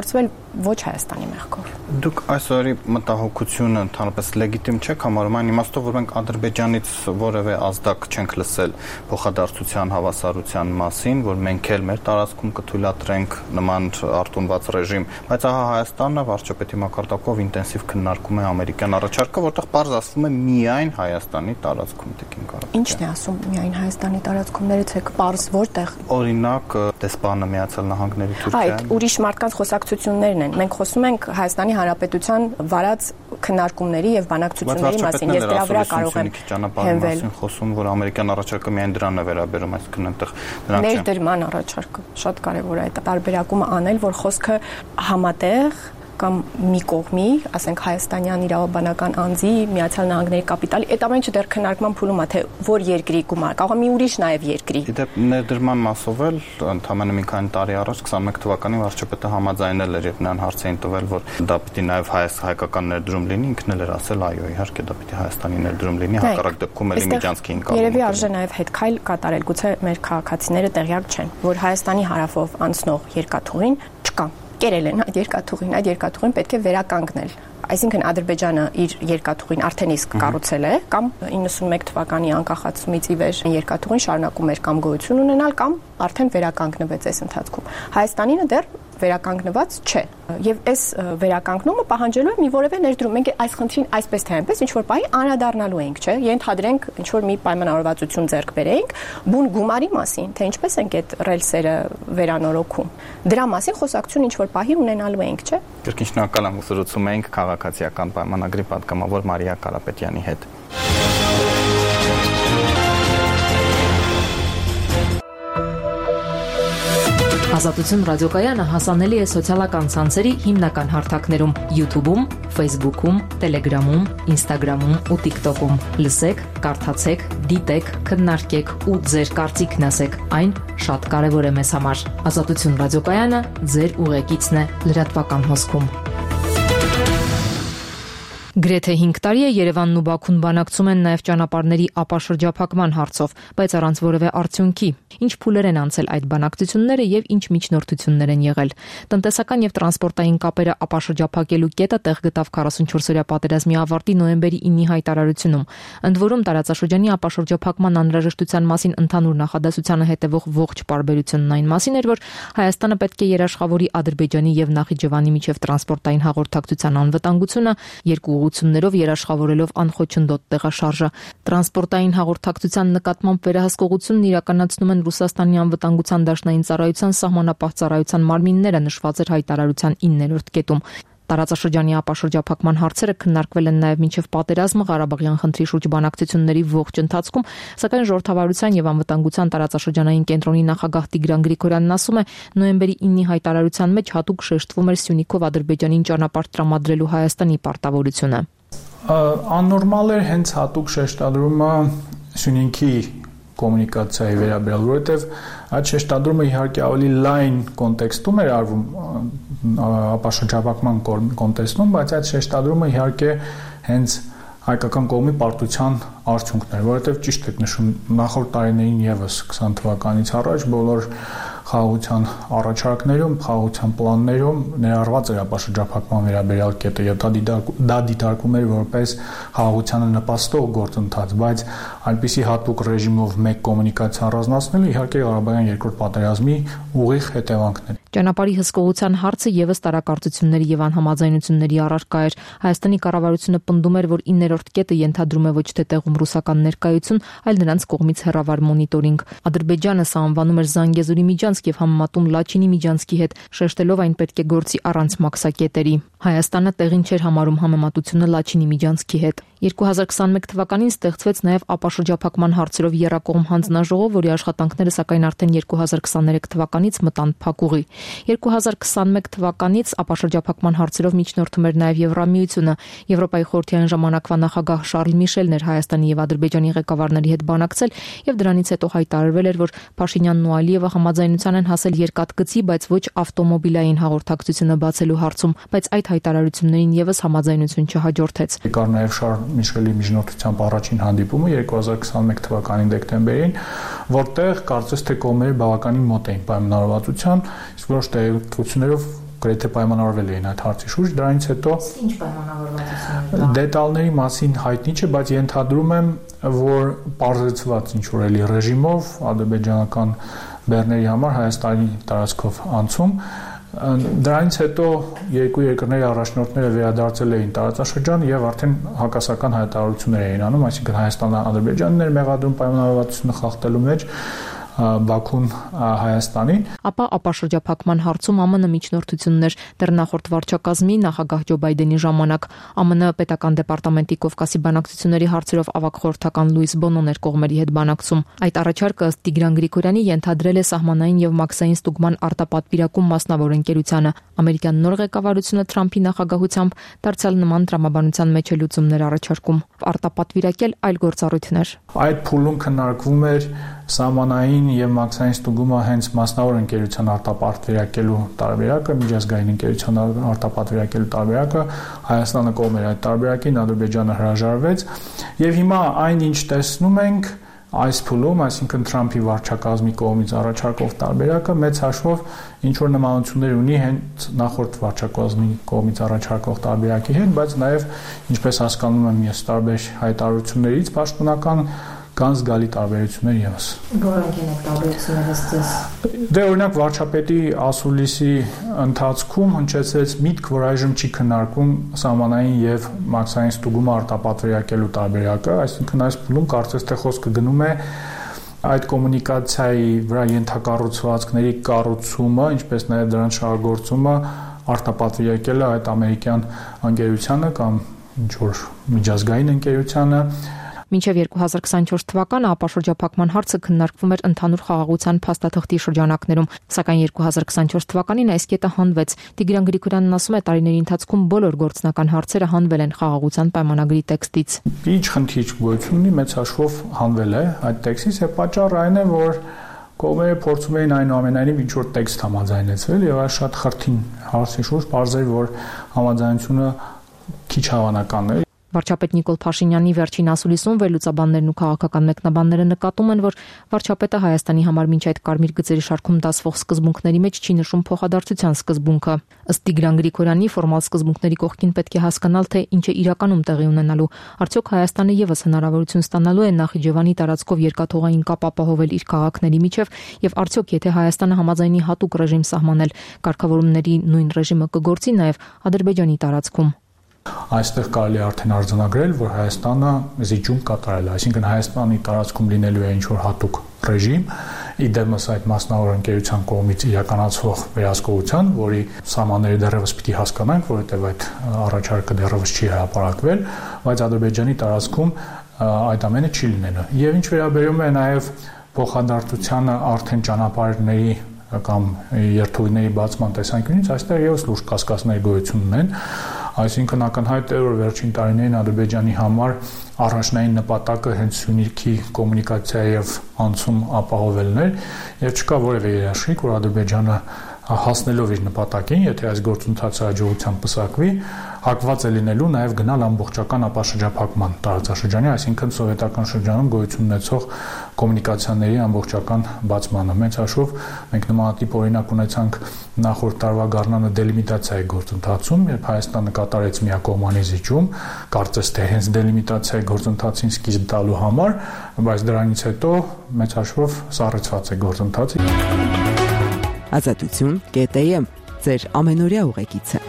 A: ոչ Հայաստանի մեղքով։
W: Դուք այսօրի մտահոգությունը ընդհանրապես լեգիտիմ չեք համարում այն իմաստով, որ մենք Ադրբեջանից որևէ ազդակ չենք լսել փոխադարձության հավասարության մասին, որ մենք էլ մեր տարածքում կթույլատրենք նման արտոնված ռեժիմ, բայց ահա Հայաստանը վարչապետի մակարդակով ինտենսիվ քննարկում է ամերիկյան առաջարկը, որտեղ պարզ ասվում է միայն Հայաստանի տարածքում տիկին Ղարաբաղյան։
A: Ինչն է ասում միայն Հայաստանի տարածքումներից է պարզ որտեղ։
W: Օրինակ դեսպանը Միացյալ Նահանգների Թուրքիան։
A: Այդ ուրիշ մարդկանց խոսակցություններն են։ Մենք խոսում ենք Հայաստանի Հանրապետության վարած քննարկումների եւ բանակցությունների մասին։ Ես դրա վրա կարող եմ
W: հենվել։ Խոսում, որ ամերիկյան առաջարկը միայն դրան է վերաբերում, այսինքն այնտեղ դրանք չեն։
A: Ներդրման առաջարկը շատ կարեւոր է այդ տարբերակումը անել, որ խոսքը համատեղ կամ մի կողմի, ասենք հայաստանյան իրավաբանական անձի, Միացյալ Նահանգների կապիտալի, այդ ամենը դեռ քննարկման փուլում է, թե որ երկրի գումար, կարող է մի ուրիշ նաև երկրի։
W: Դեպ ներդրման մասով էլ ընդամենը մի քանի տարի առաջ 21 թվականին վարչապետը համաձայնել էր, երբ նրան հարց էին տվել, որ դա պիտի նաև հայկական ներդրում լինի, ինքն էլ էր ասել, այո, իհարկե դա պիտի Հայաստանի ներդրում լինի, հակառակ դեպքում էլի միջանցքի ընկալում։
A: Երևի արժե նաև հետքայլ կատարել, գուցե մեր քաղաքացիները տեղյակ չեն, որ Հայաստանի հարավով անցնող երկաթուղին չկա։ Կերել են այդ երկաթուղին պետք է վերականգնել։ Այսինքն Ադրբեջանը իր երկաթուղին արդեն իսկ կառուցել է, կամ 91 թվականի անկախացումից ի վեր երկաթուղին շարունակում էր կամ գոյություն ունենալ, կամ արդեն վերականգնվեց այս ընթացքում։ Հայաստանինը դեռ վերականգնված չէ։ Եվ այս վերականգնումը պահանջելու է մի որևէ ներդրում։ Մենք այս խնդրին այսպես թե այնպես ինչ որ բանի անդրադառնալու ենք, չէ՞։ Ենթադրենք ինչ որ մի պայմանավորվածություն ձեռք բերենք բուն գումարի մասին, թե ինչպես ենք այդ ռելսերը վերանորոգում։ Դրա մասին խոսակցություն ինչ որ պահի ունենալու ենք, չէ՞։
W: Կրկին շնորհակալ եմ, ուսուցում ենք քաղաքացիական պայմանագրի պատգամավոր Մարիա Կարապետյանի հետ։
B: Ազատություն ռադիոկայանը հասանելի է սոցիալական ցանցերի հիմնական հարթակներում՝ YouTube-ում, Facebook-ում, Telegram-ում, Instagram-ում ու TikTok-ում։ Լսեք, կարդացեք, դիտեք, քննարկեք ու ձեր կարծիքն ասեք։ Այն շատ կարևոր է մեզ համար։ Ազատություն ռադիոկայանը ձեր ուղեկիցն է լրատվական հոսքում։ Գրեթե 5 տարի է Երևանն ու Բաքուն բանակցում են նաև ճանապարհների ապաշրջափակման հարցով, բայց առանց որևէ արդյունքի։ Ինչ փուլեր են անցել այդ բանակցությունները եւ ինչ միջնորդություններ են եղել։ Տնտեսական եւ տրանսպորտային կապերը ապաշրջափակելու կետը տեղ գտավ 44-օրյա պատերազմի ավարտի նոյեմբերի 9-ի հայտարարությունում։ Ընդ որում տարածաշրջանի ապաշրջափակման անհրաժեշտության մասին ընդհանուր նախադասությանը հետևող ողջ պարբերությունն այն մասին էր, որ Հայաստանը պետք է երաշխավորի Ադրբեջանի եւ Նախիջևանի միջև տրանսպորտային հաղորդակցության անվտանգությունը երկու ուղղություններով երաշխավորելով անխոչնդոտ տեղաշարժը։ Տրանսպորտային հաղորդակցության նկատմամբ վերահսկողությունն իրականացնում են Ռուսաստանի անվտանգության դաշնային ծառայության սահմանապահ ծառայության մարմինները, նշված էր հայտարարության 9-րդ կետում։ Տարածաշրջանի ապաշրջափակման հարցերը քննարկվել են նաև մինչև պատերազմը Ղարաբաղյան խնդրի շուրջ բանակցությունների ողջ ընթացքում, սակայն Ժողովրդավարության եւ անվտանգության տարածաշրջանային կենտրոնի նախագահ Տիգրան Գրիգորյանն ասում է, նոյեմբերի 9-ի հայտարարության մեջ հատուկ շեշտվում էր Սյունիքով Ադրբեջանին ճանապարհ տրամադրելու Հայաստանի պարտավորությունը։
J: Աննորմալ էր հենց հատուկ շեշտադրումը Սյունիքի կոմունիկացիայի վերաբերյալ, որովհետև այդ շեշտադրումը իհարկե ավելի լայն կոնտեքստում էր արվում ապաշրջափակման կոնտեքստում, բայց այդ շեշտադրումը իհարկե հենց հայկական կողմի պարտության արդյունքն էր, որովհետև ճիշտ եք նշում, նախորդ տարիներին եւս 20 թվականից առաջ բոլոր խաղաղության առաջարկներում, խաղաղության պլաններում ներառված էր ապաշրջափակման վերաբերյալ կետը, եւ դա դիտարկվում էր որպես խաղաղությանը նպաստող գործընթաց, բայց այնպիսի հատուկ ռեժիմով մեկ կոմունիկացիա առանձնացնելը իհարկե Ղարաբաղյան երկրորդ պատերազմի ուղիղ հետևանքն էր։
B: Ճանապարհի հսկողության հարցը եւս տարակարծությունների եւ անհամաձայնությունների առարկա էր։ Հայաստանի կառավարությունը պնդում էր, որ 9-րդ կետը ենթադրում է ոչ թե տեղում ռուսական ներկայություն, այլ նրանց կողմից հեռավար մոնիտորինգ։ Ադրբեջանը սա անվանում էր Զանգեզուրի միջանցք եւ համեմատում Լաչինի միջանցքի հետ, շեշտելով այն պետք է գործի առանց մաքսակետերի։ Հայաստանը տեղին չէր համարում համեմատությունը Լաչինի միջանցքի հետ։ 2021 թվականին ստեղծվեց նաև ապաշրջափակման հարցերով եռակողմ հանձնաժողով, որի աշխատանքները սակայն արդեն 2023 թվականից մտան փակուղի։ 2021 թվականից ապաշրջափակման հարցերով միջնորդում էր նաև Եվրամիությունը։ Եվրոպայի խորհրդի այն ժամանակվա նախագահ Շարլ Միշելն էր Հայաստանի եւ Ադրբեջանի ղեկավարների հետ բանակցել եւ դրանից հետո հայտարարվել էր, որ Փաշինյանն ու Ալիևը համաձայնության են հասել երկաթգծի, բայց ոչ ավտոմոբիլային հաղորդակցությունը բացելու հարցում, բայց այդ հայտարարություններին եւս համաձայնություն չհաջորդեց։
J: Կար նաև Շարլ Միշելի միջնորդությամբ առաջին հանդիպումը 2021 թվականի դեկտեմբերին, որտեղ կարծես թե կողմերը բավականին մոտ էին պայմանավորվածության, իսկ որոշ տեղեկություններով գրեթե պայմանավորվել էին այդ հարցի շուրջ, դրանից հետո
B: ինչ պայմանավորվածություն
J: դետալների մասին հայտնի չէ, բայց ենթադրում եմ, որ պարզեցված ինչ-որ էլի ռեժիմով ադրբեջանական բեռների համար Հայաստանի տարածքով անցում, դրանից հետո երկու երկրների առաջնորդները վերադարձել էին տարածաշրջան եւ արդեն հակասական հայտարարություններ էին անում, այսինքն Հայաստանը Ադրբեջանն էր մեղադրում պայմանավորվածությունը խախտելու մեջ, Բաքուն Հայաստանին։
B: Ապա ապաշրջափակման հարցում ԱՄՆ միջնորդություններ դեռ նախորդ վարչակազմի նախագահ Ջո Բայդենի ժամանակ ԱՄՆ պետական դեպարտամենտի Կովկասի բանակցությունների հարցերով ավագ խորհրդական Լուիս Բոնոն էր կողմերի հետ բանակցում։ Այդ առաջարկը ըստ Տիգրան Գրիգորյանի ենթադրել է սահմանային եւ մաքսային ստուգման արտապատվիրակում մասնավոր ընկերությանը։ Ամերիկյան նոր ղեկավարությունը Թրամփի նախագահությամբ դարձյալ նման տրամաբանության մեջ է լուծումներ առաջարկում։ Արտապատվիրակել այլ գործառույթներ։
J: Այդ փուլում քննարկվում էր սահմանային եւ մաքսային ստուգումը հենց մասնավոր ընկերության արտապատվիրակելու տարբերակը, միջազգային ընկերության արտապատվիրակելու տարբերակը, Հայաստանը կողմ էր այդ տարբերակին, Ադրբեջանը հրաժարվեց եւ հիմա այն ինչ տեսնում ենք այս փուլում, այսինքն Թրամփի վարչակազմի կողմից առաջարկող տարբերակը մեծ հաշվով ինչ որ նմանություններ ունի հենց նախորդ վարչակազմի կողմից առաջարկող տարբերակի հետ, բայց նաեւ ինչպես հասկանում եմ ես տարբեր հայտարարություններից պաշտոնական կան զգալի տարբերություններ եւս։
B: Որոնք են այդ տարբերությունները ձեզ։
J: Դե օրինակ վարչապետի ասուլիսի ընթացքում հնչեցրեց միտք, որ այժմ չի քննարկում սահմանային եւ մաքսային ստուգումը արտապատվիրակելու տարբերակը, այսինքն այս փուլում կարծես թե խոսքը գնում է այդ կոմունիկացիայի վրա ենթակառուցվածքների կառուցումը, ինչպես նաեւ դրանց շահագործումը արտապատվիրակելը այդ ամերիկյան ընկերությանը կամ ինչ որ միջազգային ընկերությանը
B: Մինչև 2024 թվականը ապաշրջափակման հարցը քննարկվում էր ընդհանուր խաղաղության փաստաթղթի շրջանակներում, սակայն 2024 թվականին այս կետը հանվեց։ Տիգրան Գրիգորյանն ասում է, տարիների ընթացքում բոլոր գործնական հարցերը հանվել են խաղաղության պայմանագրի տեքստից։
J: Ինչ խնդիր գոյություն ունի, մեծ հաշվով հանվել է այդ տեքստից, եւ պատճառը այն է, որ կողմերը փորձում էին այնուամենայնիվ ինչ որ տեքստ համաձայնեցվել եւ այս շատ խրթին հարցի շուրջ բարձր որ համաձայնությունը քիչ հավանական է։
B: Վարչապետ Նիկոլ Փաշինյանի վերջին ասուլիսում վերլուծաբաններն ու քաղաքական մեկնաբանները նկատում են, որ վարչապետը Հայաստանի համար մինչ այդ կարմիր գծերի շարքում դասվող սկզբունքների մեջ չի նշում փոխադարձության սկզբունքը։ Ըստ Տիգրան Գրիգորյանի ֆորմալ սկզբունքների կողքին պետք է հասկանալ, թե ինչ է իրականում տեղի ունենալու։ Արդյոք Հայաստանը եւս հնարավորություն ստանալու է Նախիջևանի տարածքով երկաթուղային կապ ապահովել իր քաղաքների միջև եւ արդյոք եթե Հայաստանը համաձայնի հատուկ ռեժիմ սահմանել, կարգավորումների նույն ռեժիմը կգործի նաեւ Ադրբեջանի տարածքում։
J: Այստեղ կարելի է արդեն արձանագրել, որ Հայաստանը զիջում կատարել է, այսինքն Հայաստանի տարածքում լինելու է ինչ-որ հատուկ ռեժիմ, իդեմս այդ մասնավոր ընկերության կողմից իրականացվող վերահսկողության, որի սահմանները դեռևս պիտի հասկանանք, որովհետև այդ առաջարկը դեռևս չի հրապարակվել, բայց Ադրբեջանի տարածքում այդ ամենը չի լինելու։ Եվ ինչ վերաբերում է նաև փոխադարձությանը արդեն ճանապարհների կամ երթուղիների բացման տեսանկյունից, այստեղ եւս լուրջ կասկածներ գոյություն ունեն, այսինքն ակնհայտ է, որ վերջին տարիներին Ադրբեջանի համար առաջնային նպատակը հենց Սյունիքի կոմունիկացիա եւ անցում ապահովելն էր եւ չկա որևէ երաշխիք, որ Ադրբեջանը հասնելով իր նպատակին, եթե այս գործընթացը հաջողությամբ պսակվի, հակված է լինելու նաև գնալ ամբողջական ապաշրջափակման տարածաշրջանի, այսինքն սովետական շրջանում գոյություն ունեցող կոմունիկացիաների ամբողջական բացմանը։ Մեծ հաշվով մենք նմանատիպ օրինակ ունեցանք նախորդ տարվա գարնանը դելիմիտացիայի գործընթացում, երբ Հայաստանը կատարեց միակողմանի զիջում, կարծես թե հենց դելիմիտացիայի գործընթացին սկիզբ տալու համար, բայց դրանից հետո մեծ հաշվով սառեցված է գործընթացը։
D: Ազատություն.am ձեր ամենօրյա ուղեկիցը։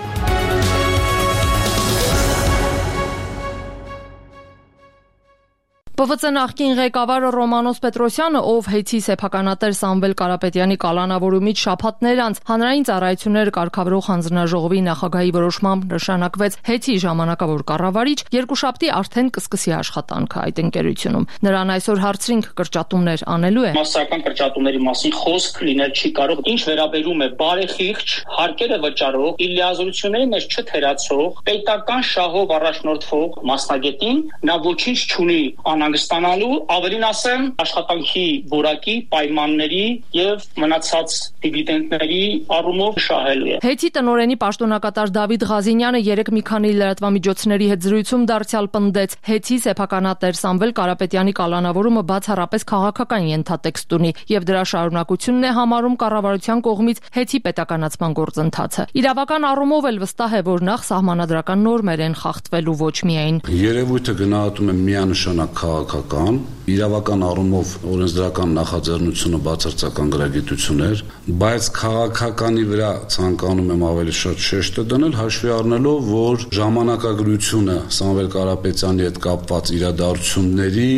E: ՊՎԾ նախկին ղեկավարը Ռոմանոս Պետրոսյանը, ով հեծի սեփականատեր Սամվել Կարապետյանի կալանավորումից շաբաթներ անց հանրային ծառայություններ կարգավորող հանձնաժողովի նախագահի որոշմամբ նշանակվեց հեծի ժամանակավոր կառավարիչ, երկուշաբթի արդեն կսկսի աշխատանքը այդ ընկերությունում։ Նրան այսօր հարցրինք կրճատումներ անելու է։
T: Մասսական կրճատումների մասին խոսք լինել չի կարող։ Ինչ վերաբերում է բարեխիղճ հարկերը վճարող, իր լիազորությունների մեջ չթերացող, պետական շահով առաջնորդվող մասնագետին, նա ոչինչ չունի անհանգստանալու, ավելին ասեմ, աշխատանքի որակի, պայմանների եւ մնացած դիվիդենդների առումով շահելու է։
E: Հեթի տնօրենի պաշտոնակատար Դավիթ Ղազինյանը երեկ մի քանի լրատվամիջոցների հետ զրույցում դարձյալ պնդեց, Հեթի սեփականատեր Սամվել Կարապետյանի կալանավորումը բացառապես քաղաքական ենթատեքստ ունի եւ դրա շարունակությունն է համարում կառավարության կողմից Հեթի պետականացման գործընթացը։ Իրավական առումով էլ վստահ է, որ նախ սահմանադրական նորմեր են խախտվելու ոչ միայն։
F: Երևույթը գնահատում է միանշանակ քաղաքական, իրավական առումով օրենսդրական նախաձեռնությունը բացարձական գրագիտություններ, բայց քաղաքականի վրա ցանկանում եմ ավելի շատ շեշտը դնել, հաշվի առնելով, որ ժամանակագրությունը Սամվել Կարապետյանի հետ կապված իրադարձությունների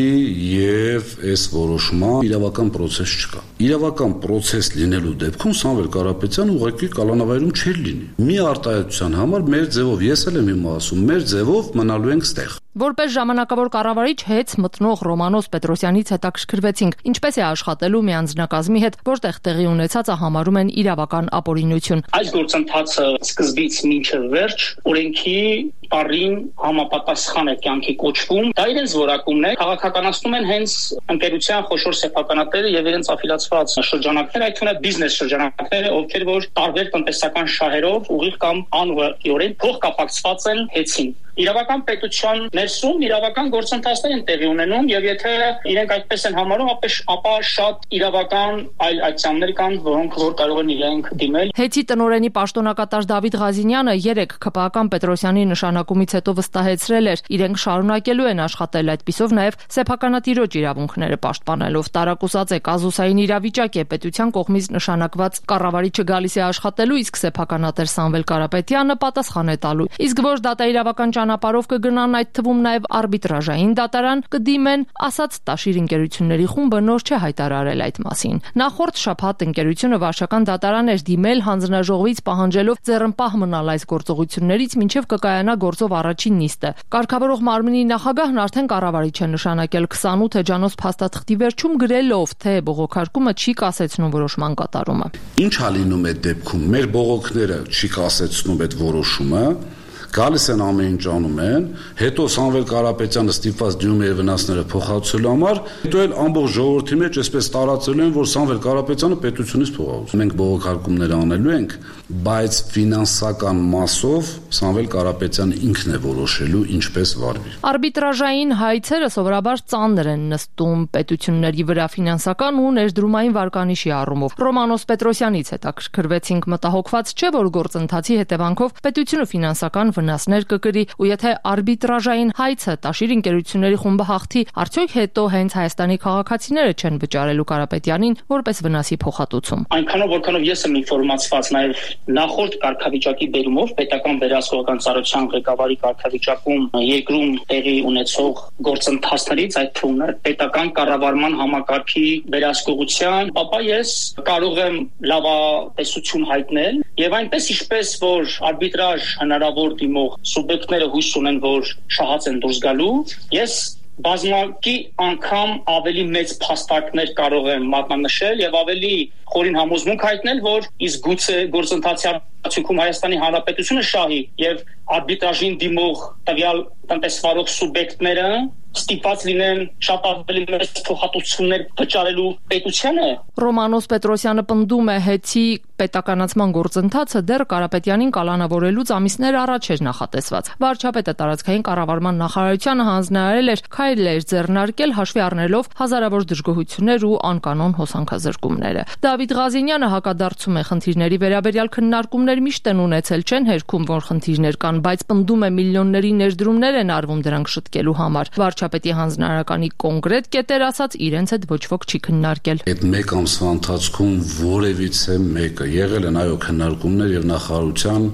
F: եւ այս որոշման իրավական process չկա։ Իրավական process լինելու դեպքում Սամվել Կարապետյանը ուղղակի կալանավայրում չէր լինի։ Մի արտահայտության համար մեր ձևով, ես էլ եմ հիմա ասում, մեր ձևով մնալու ենք ստեղ։
E: Որպես ժամանակավոր կառավարիչ հետ մտնող Ռոմանոս Պետրոսյանից հետաքրքրվեցինք, ինչպես է աշխատելու մի անձնակազմի հետ, որտեղ տեղի ունեցածը համարում են իրավական ապօրինություն։
T: Այս գործընթացը սկզբից մինչև վերջ օրենքի բառին համապատասխան է կյանքի կոչվում։ Դա իրենց որակումն է, քաղաքականացնում են հենց ընկերության խոշոր սեփականատերը եւ իրենց աֆիլացված շրջանակները, այդ թվում է բիզնես շրջանակները, ովքեր որ տարբեր տնտեսական շահերով ուղիղ կամ անուղղակիորեն փոխկապակցված են Հեթին։ Իրավական պետության ներսում իրավական գործընթացներ են տեղի ունենում եւ եթե իրենք այդպես են համարում, ապա շատ իրավական այլ ակցիաներ կան, որոնք որ կարող են իրենք դիմել։
E: Հեթի տնօրենի պաշտոնակատար Դավիթ Ղազինյանը երեկ ՔՊԱ Պետրոսյանի նշանակումից հետո վստահեցրել էր, իրենք շարունակելու են աշխատել այդպիսով նաեւ սեփականատիրոջ իրավունքները պաշտպանելով։ Տարակուսած է կազուսային իրավիճակ է պետության կողմից նշանակված կառավարիչը գալիս է աշխատելու, իսկ սեփականատեր Սամվել Կարապետյանը պատասխան է տալու։ Իսկ որ դատաիրավական ճանապարհով կգնան այդ թվում նաև արբիտրաժային դատարան կդիմեն, ասաց Տաշիր ընկերությունների խումբը նոր չէ հայտարարել այդ մասին։ Նախորդ շաբաթ ընկերությունը վարչական դատարան էր դիմել հանձնաժողովից պահանջելով ձեռնպահ մնալ այս գործողություններից մինչև կկայանա գործով առաջին նիստը։ Կարգավորող մարմնի նախագահն արդեն կառավարիչ է նշանակել 28 էջանոց փաստաթղթի վերջում գրելով, թե բողոքարկումը չի կասեցնում որոշման կատարումը։
F: Ինչ ա լինում այդ դեպքում։ Մեր բողոքները չի կասեցնում այդ որոշումը։ Գալիս են ամեն ինչ անում են, հետո Սամվել Կարապետյանը ստիպված դիմում է վնասները փոխհատուցելու համար, հետո էլ ամբողջ ժողովրդի մեջ այսպես տարածելու են, որ Սամվել Կարապետյանը պետությունից փոխհատուցում։ Մենք բողոքարկումներ անելու ենք, բայց ֆինանսական մասով Սամվել Կարապետյանը ինքն է որոշելու ինչպես վարվի։
E: Արբիտրաժային հայցերը սովորաբար ծանր են նստում պետությունների վրա ֆինանսական ու ներդրումային վարկանիշի առումով։ Ռոմանոս Պետրոսյանից հետաքրքրվեցինք, մտահոգված չէ, որ գործընթացի հետևանքով պետությունը ֆինանսական վնասներ կկրի, ու եթե արբիտրաժային հայցը Տաշիր ընկերությունների խումբը հաղթի, արդյոք հետո հենց Հայաստանի քաղաքացիները չեն վճարելու Կարապետյանին որպես վնասի փոխհատուցում։
T: Այնքանով որքանով ես եմ ինֆորմացված նաև նախորդ կարգավիճակի բերումով պետական վերահսկողական ծառայության ղեկավարի կարգավիճակում երկրում տեղի ունեցող գործընթացներից, այդ թվում է պետական կառավարման համակարգի վերահսկողության, ապա ես կարող եմ լավատեսություն հայտնել եւ այնպես ինչպես որ արբիտրաժ հնարավոր դիմող սուբյեկտները հույս ունեն, որ շահած են դուրս գալու, ես բազմակի անգամ ավելի մեծ փաստարկներ կարող եմ մատնանշել եւ ավելի խորին համոզմունք հայտնել, որ իսկ գուցե գործընթացի արդյունքում Հայաստանի Հանրապետությունը շահի եւ արբիտրաժին դիմող տվյալ տնտեսվարող սուբյեկտները ստիպված լինեն շատ ավելի մեծ փոխհատուցումներ վճարելու պետությանը։
E: Ռոմանոս Պետրոսյանը պնդում է, Հեթի պետականացման գործընթացը դեռ Կարապետյանին կալանավորելուց ամիսներ առաջ էր նախատեսված։ Վարչապետը տարածքային կառավարման նախարարությանը հանձնարարել էր քայլեր ձեռնարկել հաշվի առնելով հազարավոր դժգոհություններ ու անկանոն հոսանքազրկումները։ Դավիթ Ղազինյանը հակադարձում է, խնդիրների վերաբերյալ քննարկումներ միշտ են ունեցել, չեն հերքում, որ խնդիրներ կան, բայց պնդում է միլիոնների ներդրումներ են արվում դրանք շտկելու համար։ Վարչապետի հանձնարարականի կոնկրետ կետեր ասած իրենց հետ ոչ ոք չի քննարկել։
F: Այդ մեկ ամսվա ընթացքում որևիցե մեկը եղել են այո քննարկումներ եւ նախարարության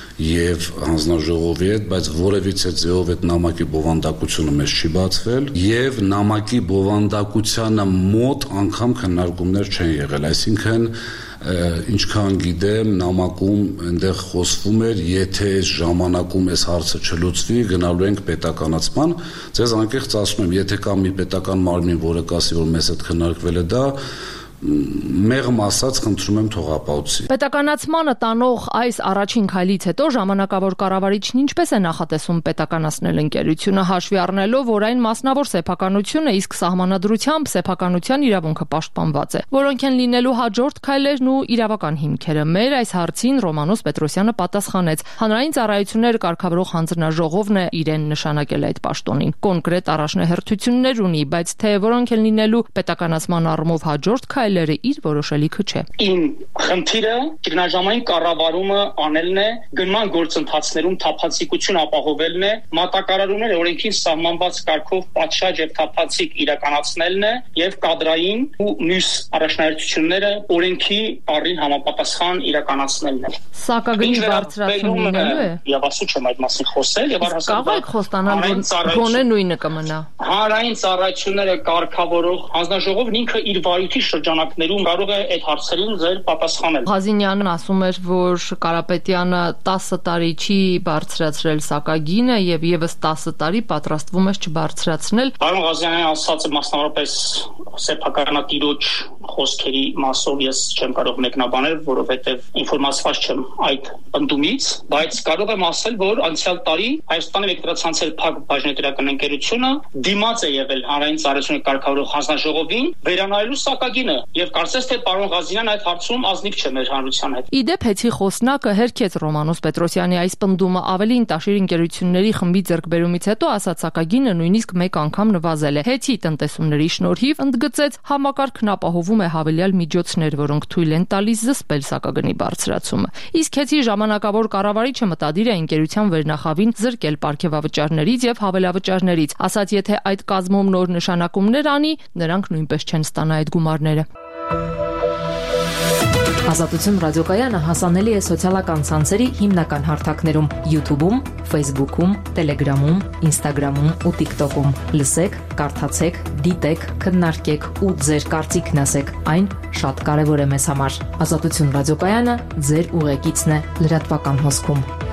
F: եւ հանձնաժողովի հետ, բայց որևիցե ձեով այդ նամակի բովանդակությունը մեզ չի բացվել եւ նամակի բովանդակությանը մոտ անգամ քննարկումներ չեն եղել, այսինքն ինչքան գիտեմ նամակում այնտեղ խոսվում էր, եթե այս ժամանակում այս հարցը չլուծվի, գնալու ենք պետականացման, ձեզ անկեղծ ասում եմ, եթե կա մի պետական մարմին, որը կասի, որ մեզ հետ քննարկվել է դա, մեղմ ասած խնդրում եմ թողապաուցի։
E: Պետականացմանը տանող այս առաջին քայլից հետո ժամանակավոր կառավարիչն ինչպես է նախատեսում պետականացնել ընկերությունը, հաշվի առնելով, որ այն մասնավոր սեփականություն է, իսկ սահմանադրությամբ սեփականության իրավունքը պաշտպանված է։ Որոնք են լինելու հաջորդ քայլերն ու իրավական հիմքերը։ Մեր այս հարցին Ռոմանոս Պետրոսյանը պատասխանեց. հանրային ծառայություններ կարգավորող հանձնաժողովն է իրեն նշանակել այդ պաշտոնին։ Կոնկրետ առաջնահերթություններ ունի, բայց թե որոնք են լինելու պետականացման առումով հաջորդ քայլերը իր որոշելիքը չէ։
T: Իմ խնդիրը ճգնաժամային կառավարումը անելն է, գնման գործընթացներում թափանցիկություն ապահովելն է, մատակարարումները օրենքին սահմանված կարգով պատշաճ եւ թափանցիկ իրականացնելն է եւ կադրային ու մյուս առաջնահերթությունները օրենքի առին համապատասխան իրականացնելն է։
E: Սակագնի բարձրացում լինելու է։
T: Եվ ասու չեմ այդ մասին խոսել եւ առհասարակ
E: կարող խոստանալ, որ գոնե նույնը կմնա։
T: Հանրային ծառայությունները կարգավորող հանձնաժողովն ինքը իր վարույթի շրջանակներում կարող է այդ հարցերին ձեր պատասխանել։
E: Ղազինյանն ասում էր, որ Կարապետյանը 10 տարի չի բարձրացրել սակագինը եւ եւս 10 տարի պատրաստվում է չբարձրացնել։
T: Պարոն Ղազյանյանը ասացը մասնավորապես սեփականատիրոջ խոսքերի մասով ես չեմ կարող մեկնաբանել, որովհետեւ ինֆորմացված չեմ այդ ընդդումից, բայց կարող եմ ասել, որ անցյալ տարի Հայաստանի էլեկտրացանցեր փակ բաժնետիրական ընկերությունը դիմաց է եղել հանրային ծառայությունների կարգավորող հանձնաժողովին վերանայելու սակագինը եւ կարծես թե պարոն Ղազինյանն այդ հարցում ազնիվ չէ մեր հանրության հետ։
E: Իդեպ Հեթի խոսնակը հերքեց Ռոմանոս Պետրոսյանի այս պնդումը ավելի ինտաշիր ընկերությունների խմբի ձեռքբերումից հետո ասաց սակագինը նույնիսկ մեկ անգամ նվազել է։ Հեթի տնտեսումների շնորհիվ ընդգծեց համակարգն ապահովում է հավելյալ միջոցներ, որոնք թույլ են տալիս զսպել սակագնի բարձրացումը։ Իսկ Հեթի ժամանակավոր կառավարիչը մտադիր է ընկերության վերնախավին զրկել պարգևավճարներից եւ հավելավճարներից, ասաց եթե այդ կազմում նոր նշանակումներ անի, նրանք նույնպես չեն ստանա այդ գումարները։
B: Ազատություն ռադիոկայանը հասանելի է սոցիալական ցանցերի հիմնական հարթակներում՝ YouTube-ում, Facebook-ում, Telegram-ում, Instagram-ում ու TikTok-ում։ Լսեք, կարդացեք, դիտեք, քննարկեք ու ձեր կարծիքն ասեք։ Այն շատ կարևոր է մեզ համար։ Ազատություն ռադիոկայանը ձեր ուղեկիցն է լրատվական հոսքում։